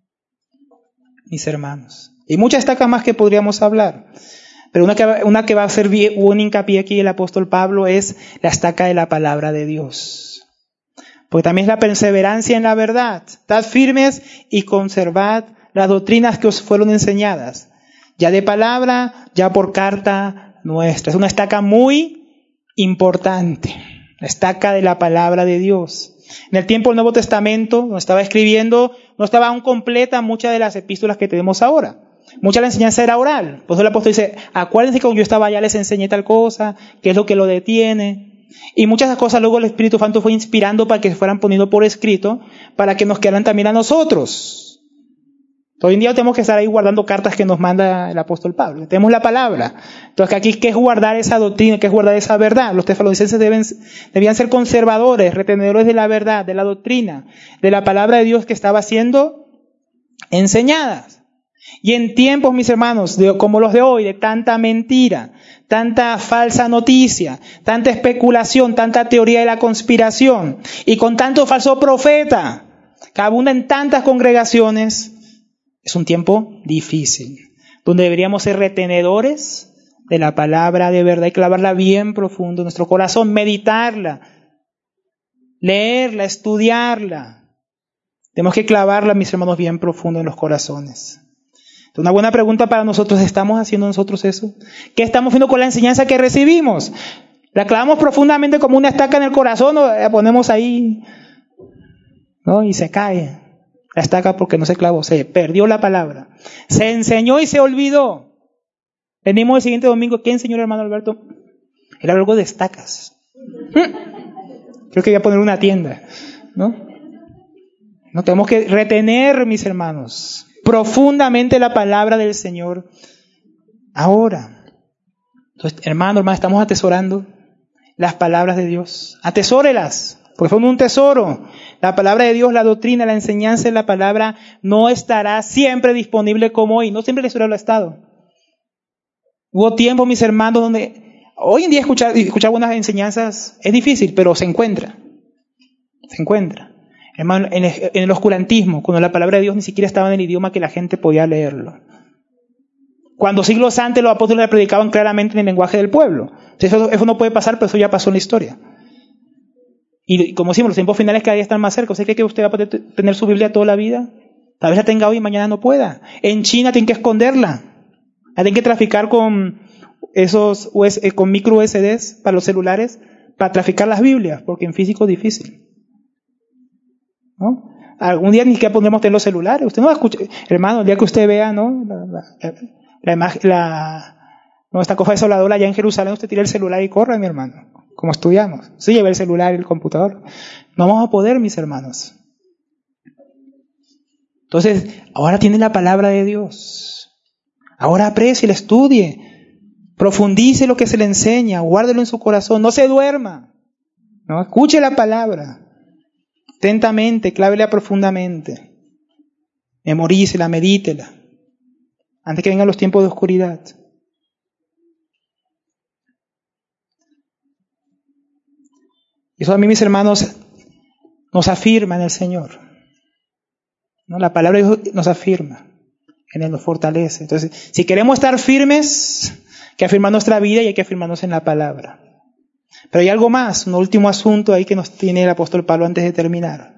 Mis hermanos. Y muchas estacas más que podríamos hablar. Pero una que va a hacer un hincapié aquí el apóstol Pablo es la estaca de la palabra de Dios. Porque también es la perseverancia en la verdad. Estad firmes y conservad las doctrinas que os fueron enseñadas. Ya de palabra, ya por carta nuestra. Es una estaca muy importante. La estaca de la palabra de Dios. En el tiempo del Nuevo Testamento, donde estaba escribiendo, no estaba aún completa muchas de las epístolas que tenemos ahora. Mucha de la enseñanza era oral. Por eso el apóstol dice, acuérdense que cuando yo estaba allá les enseñé tal cosa, qué es lo que lo detiene. Y muchas de esas cosas luego el Espíritu Santo fue inspirando para que se fueran poniendo por escrito, para que nos quedaran también a nosotros. Hoy en día tenemos que estar ahí guardando cartas que nos manda el apóstol Pablo. Tenemos la palabra. Entonces aquí, ¿qué es guardar esa doctrina? ¿Qué es guardar esa verdad? Los tesalonicenses debían ser conservadores, retenedores de la verdad, de la doctrina, de la palabra de Dios que estaba siendo enseñada. Y en tiempos, mis hermanos, como los de hoy, de tanta mentira, tanta falsa noticia, tanta especulación, tanta teoría de la conspiración, y con tanto falso profeta que abunda en tantas congregaciones, es un tiempo difícil, donde deberíamos ser retenedores de la palabra de verdad y clavarla bien profundo en nuestro corazón, meditarla, leerla, estudiarla. Tenemos que clavarla, mis hermanos, bien profundo en los corazones. Una buena pregunta para nosotros, ¿estamos haciendo nosotros eso? ¿Qué estamos haciendo con la enseñanza que recibimos? ¿La clavamos profundamente como una estaca en el corazón o la ponemos ahí, ¿no? Y se cae la estaca porque no se clavó, se perdió la palabra. Se enseñó y se olvidó. Venimos el siguiente domingo, ¿qué enseñó el hermano Alberto? Era algo de estacas. Creo que voy a poner una tienda, ¿no? No tenemos que retener, mis hermanos, profundamente la palabra del Señor ahora. Entonces, hermano, estamos atesorando las palabras de Dios. Atesórelas, porque son un tesoro. La palabra de Dios, la doctrina, la enseñanza de la palabra no estará siempre disponible como hoy. No siempre la historia lo ha estado. Hubo tiempos, mis hermanos, donde hoy en día escuchar buenas enseñanzas es difícil, pero se encuentra. Se encuentra. Hermano, en el oscurantismo, cuando la palabra de Dios ni siquiera estaba en el idioma que la gente podía leerlo. Cuando siglos antes los apóstoles la predicaban claramente en el lenguaje del pueblo. Eso no puede pasar, pero eso ya pasó en la historia. Y como decimos, los tiempos finales cada día están más cerca. ¿Usted cree que usted va a poder tener su Biblia toda la vida? Tal vez la tenga hoy y mañana no pueda. En China tienen que esconderla. La tienen que traficar con con micro USBs para los celulares, para traficar las Biblias, porque en físico es difícil, ¿no? Algún día ni siquiera pondremos en los celulares. Usted no va a escuchar, hermano, el día que usted vea, ¿no? Esta cosa desoladora allá en Jerusalén, usted tira el celular y corre, mi hermano, como estudiamos. Sí, lleva el celular y el computador. No vamos a poder, mis hermanos. Entonces, ahora tiene la palabra de Dios. Ahora aprecie, estudie, profundice lo que se le enseña, guárdelo en su corazón, no se duerma, ¿no? Escuche la palabra atentamente, clávela profundamente. Memorícela, medítela, antes que vengan los tiempos de oscuridad. Y eso a mí, mis hermanos, nos afirma en el Señor, ¿no? La palabra de Dios nos afirma, en Él nos fortalece. Entonces, si queremos estar firmes, hay que afirmar nuestra vida y hay que afirmarnos en la palabra. Pero hay algo más, un último asunto ahí que nos tiene el apóstol Pablo antes de terminar.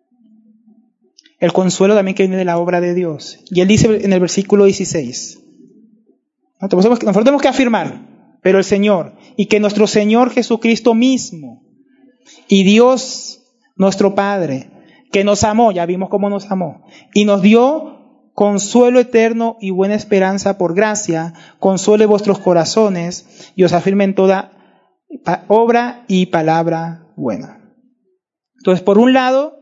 El consuelo también que viene de la obra de Dios. Y él dice en el versículo 16, nosotros tenemos que afirmar, pero el Señor, y que nuestro Señor Jesucristo mismo, y Dios nuestro Padre, que nos amó, ya vimos cómo nos amó, y nos dio consuelo eterno y buena esperanza por gracia, consuele vuestros corazones y os afirme en toda obra y palabra buena. Entonces, por un lado,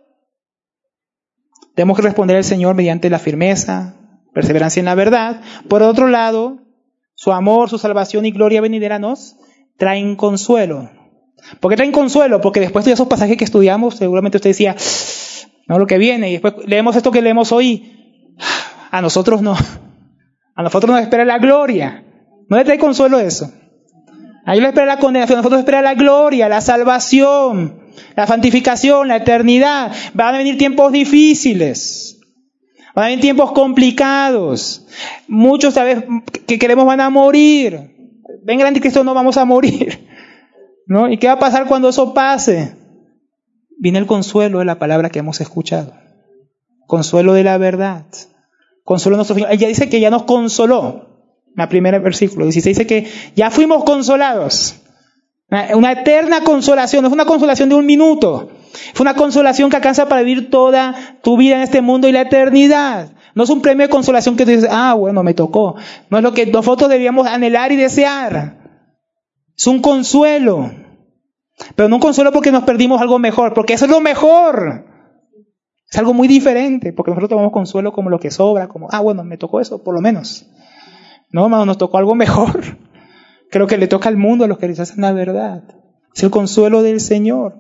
tenemos que responder al Señor mediante la firmeza, perseverancia en la verdad. Por otro lado, su amor, su salvación y gloria venidera nos traen consuelo. ¿Por qué traen consuelo? Porque después de esos pasajes que estudiamos, seguramente usted decía, no, lo que viene, y después leemos esto que leemos hoy. A nosotros no. A nosotros nos espera la gloria. ¿No le trae consuelo eso? A ellos les espera la condenación, a nosotros nos espera la gloria, la salvación, la santificación, la eternidad. Van a venir tiempos difíciles. Van a venir tiempos complicados. Muchos, tal vez, que queremos van a morir. Venga el anticristo, no vamos a morir, ¿no? ¿Y qué va a pasar cuando eso pase? Viene el consuelo de la palabra que hemos escuchado. Consuelo de la verdad. Consuelo de nuestro Señor. Él ya dice que ya nos consoló. En el primer versículo 16 dice que ya fuimos consolados. Una eterna consolación. No es una consolación de un minuto. Es una consolación que alcanza para vivir toda tu vida en este mundo y la eternidad. No es un premio de consolación que tú dices, bueno, me tocó. No es lo que nosotros debíamos anhelar y desear. Es un consuelo. Pero no un consuelo porque nos perdimos algo mejor, porque eso es lo mejor. Es algo muy diferente, porque nosotros tomamos consuelo como lo que sobra, como, bueno, me tocó eso, por lo menos. No, hermano, nos tocó algo mejor. Creo que le toca al mundo a los que les hacen la verdad. Es el consuelo del Señor.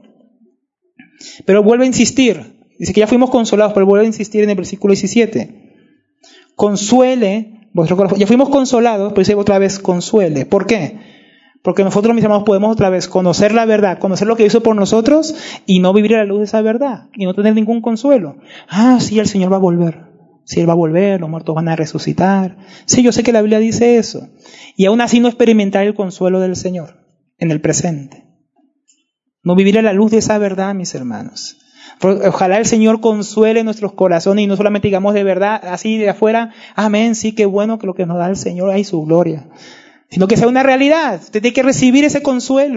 Pero vuelve a insistir. Dice que ya fuimos consolados, pero vuelve a insistir en el versículo 17. Consuele vuestro corazón. Ya fuimos consolados, pero dice otra vez consuele. ¿Por qué? Porque nosotros, mis hermanos, podemos otra vez conocer la verdad, conocer lo que hizo por nosotros y no vivir a la luz de esa verdad y no tener ningún consuelo. Sí, el Señor va a volver. Sí, Él va a volver, los muertos van a resucitar. Sí, yo sé que la Biblia dice eso. Y aún así no experimentar el consuelo del Señor en el presente. No vivir a la luz de esa verdad, mis hermanos. Ojalá el Señor consuele nuestros corazones y no solamente digamos de verdad, así de afuera, amén, sí, qué bueno que lo que nos da el Señor hay su gloria. Sino que sea una realidad. Usted tiene que recibir ese consuelo.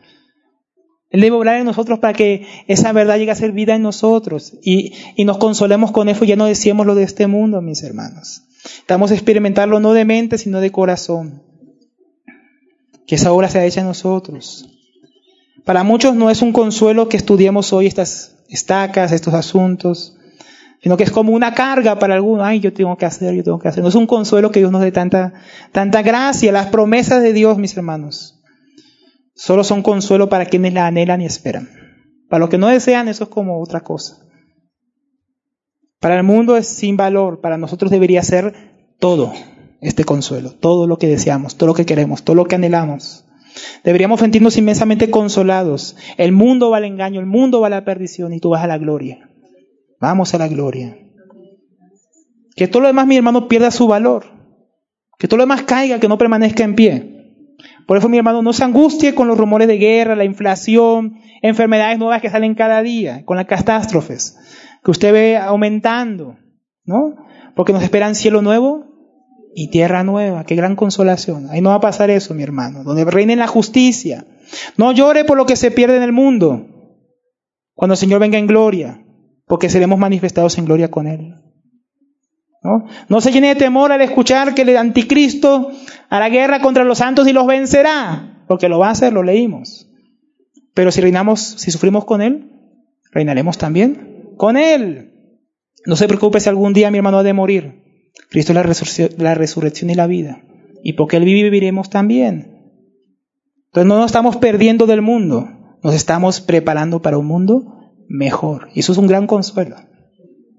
Él debe obrar en nosotros para que esa verdad llegue a ser vida en nosotros y nos consolemos con eso y ya no deseemos lo de este mundo, mis hermanos. Estamos a experimentarlo no de mente, sino de corazón. Que esa obra sea hecha en nosotros. Para muchos no es un consuelo que estudiemos hoy estas estacas, estos asuntos, sino que es como una carga para algunos. Yo tengo que hacer. No es un consuelo que Dios nos dé tanta gracia. Las promesas de Dios, mis hermanos, solo son consuelo para quienes la anhelan y esperan. Para los que no desean, eso es como otra cosa. Para el mundo es sin valor. Para nosotros debería ser todo este consuelo. Todo lo que deseamos, todo lo que queremos, todo lo que anhelamos. Deberíamos sentirnos inmensamente consolados. El mundo va al engaño, el mundo va a la perdición y tú vas a la gloria. Vamos a la gloria. Que todo lo demás, mi hermano, pierda su valor. Que todo lo demás caiga, que no permanezca en pie. Por eso, mi hermano, no se angustie con los rumores de guerra, la inflación, enfermedades nuevas que salen cada día, con las catástrofes que usted ve aumentando, ¿no? Porque nos esperan cielo nuevo y tierra nueva. Qué gran consolación. Ahí no va a pasar eso, mi hermano. Donde reine la justicia. No llore por lo que se pierde en el mundo. Cuando el Señor venga en gloria, porque seremos manifestados en gloria con Él. No se llene de temor al escuchar que el anticristo hará guerra contra los santos y los vencerá, porque lo va a hacer, lo leímos. Pero si sufrimos con Él, reinaremos también con Él. No se preocupe si algún día mi hermano ha de morir. Cristo es la resurrección y la vida. Y porque Él vive, viviremos también. Entonces no nos estamos perdiendo del mundo, nos estamos preparando para un mundo mejor. Y eso es un gran consuelo.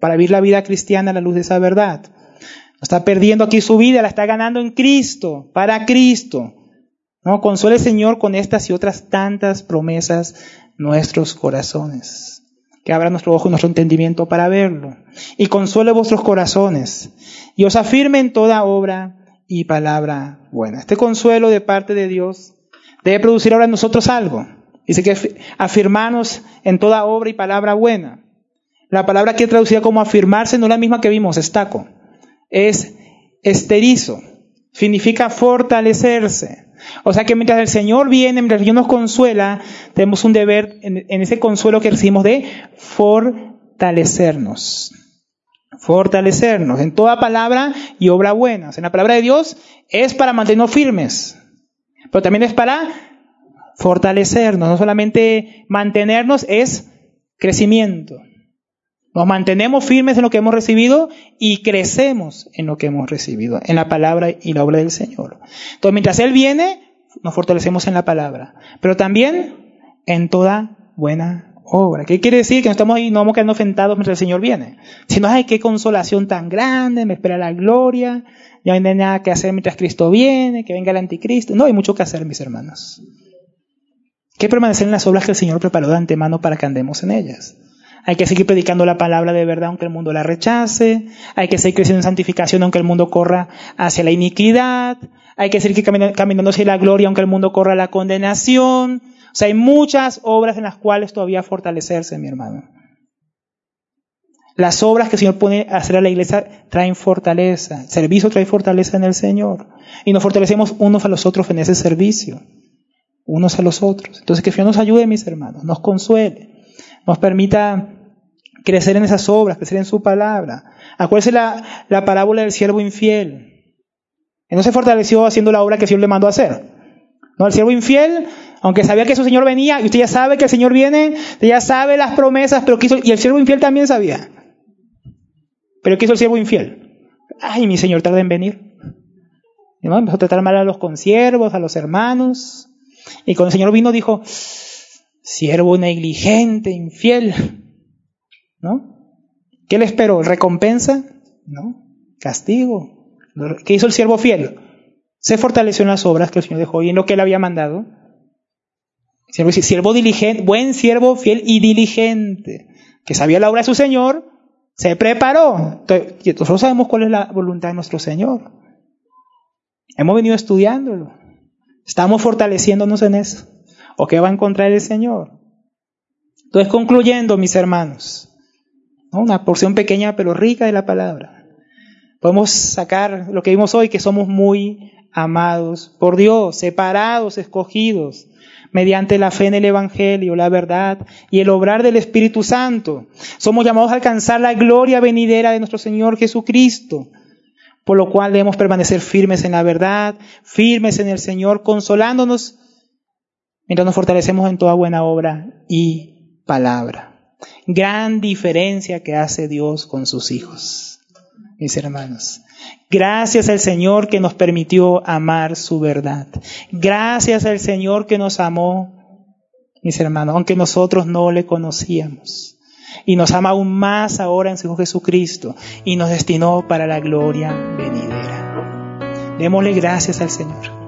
para vivir la vida cristiana a la luz de esa verdad. No está perdiendo aquí su vida, la está ganando en Cristo, para Cristo. No, consuele, Señor, con estas y otras tantas promesas nuestros corazones. Que abra nuestro ojo y nuestro entendimiento para verlo. Y consuele vuestros corazones. Y os afirme en toda obra y palabra buena. Este consuelo de parte de Dios debe producir ahora en nosotros algo. Dice que afirmarnos en toda obra y palabra buena. La palabra que es traducida como afirmarse no es la misma que vimos, estaco. Es esterizo. Significa fortalecerse. O sea que mientras el Señor viene, mientras el Señor nos consuela, tenemos un deber en ese consuelo que recibimos de fortalecernos. Fortalecernos en toda palabra y obra buena. O sea, en la palabra de Dios es para mantenernos firmes, pero también es para fortalecernos. No solamente mantenernos, es crecimiento. Nos mantenemos firmes en lo que hemos recibido y crecemos en lo que hemos recibido, en la palabra y la obra del Señor. Entonces, mientras Él viene, nos fortalecemos en la palabra, pero también en toda buena obra. ¿Qué quiere decir? Que no estamos ahí, no vamos quedando sentados mientras el Señor viene. Sino, ay, qué consolación tan grande, me espera la gloria, ya no hay nada que hacer mientras Cristo viene, que venga el anticristo. No hay mucho que hacer, mis hermanos. Hay que permanecer en las obras que el Señor preparó de antemano para que andemos en ellas. Hay que seguir predicando la palabra de verdad aunque el mundo la rechace. Hay que seguir creciendo en santificación aunque el mundo corra hacia la iniquidad. Hay que seguir caminando hacia la gloria aunque el mundo corra a la condenación. O sea, hay muchas obras en las cuales todavía fortalecerse, mi hermano. Las obras que el Señor pone a hacer a la iglesia traen fortaleza. El servicio trae fortaleza en el Señor. Y nos fortalecemos unos a los otros en ese servicio. Unos a los otros. Entonces que el Señor nos ayude, mis hermanos. Nos consuele. Nos permita crecer en esas obras, crecer en su palabra. Acuérdese la parábola del siervo infiel. Él no se fortaleció haciendo la obra que el Señor le mandó a hacer. No, el siervo infiel, aunque sabía que su Señor venía, y usted ya sabe que el Señor viene, usted ya sabe las promesas, pero y el siervo infiel también sabía. Pero ¿qué hizo el siervo infiel? Ay, mi Señor tarda en venir. Y no, empezó a tratar mal a los consiervos, a los hermanos. Y cuando el Señor vino dijo, siervo negligente, infiel, ¿no? ¿Qué le esperó? ¿Recompensa? ¿No? ¿Castigo? ¿Qué hizo el siervo fiel? Se fortaleció en las obras que el Señor dejó y en lo que Él había mandado. Siervo diligente, buen siervo fiel y diligente, que sabía la obra de su Señor, se preparó. Entonces, nosotros sabemos cuál es la voluntad de nuestro Señor. Hemos venido estudiándolo. Estamos fortaleciéndonos en eso. ¿O qué va a encontrar el Señor? Entonces, concluyendo, mis hermanos, ¿no? Una porción pequeña pero rica de la palabra. Podemos sacar lo que vimos hoy, que somos muy amados por Dios, separados, escogidos, mediante la fe en el Evangelio, la verdad y el obrar del Espíritu Santo. Somos llamados a alcanzar la gloria venidera de nuestro Señor Jesucristo, por lo cual debemos permanecer firmes en la verdad, firmes en el Señor, consolándonos mientras nos fortalecemos en toda buena obra y palabra. Gran diferencia que hace Dios con sus hijos, mis hermanos. Gracias al Señor que nos permitió amar su verdad. Gracias al Señor que nos amó, mis hermanos, aunque nosotros no le conocíamos. Y nos ama aún más ahora en su Hijo Jesucristo. Y nos destinó para la gloria venidera. Démosle gracias al Señor.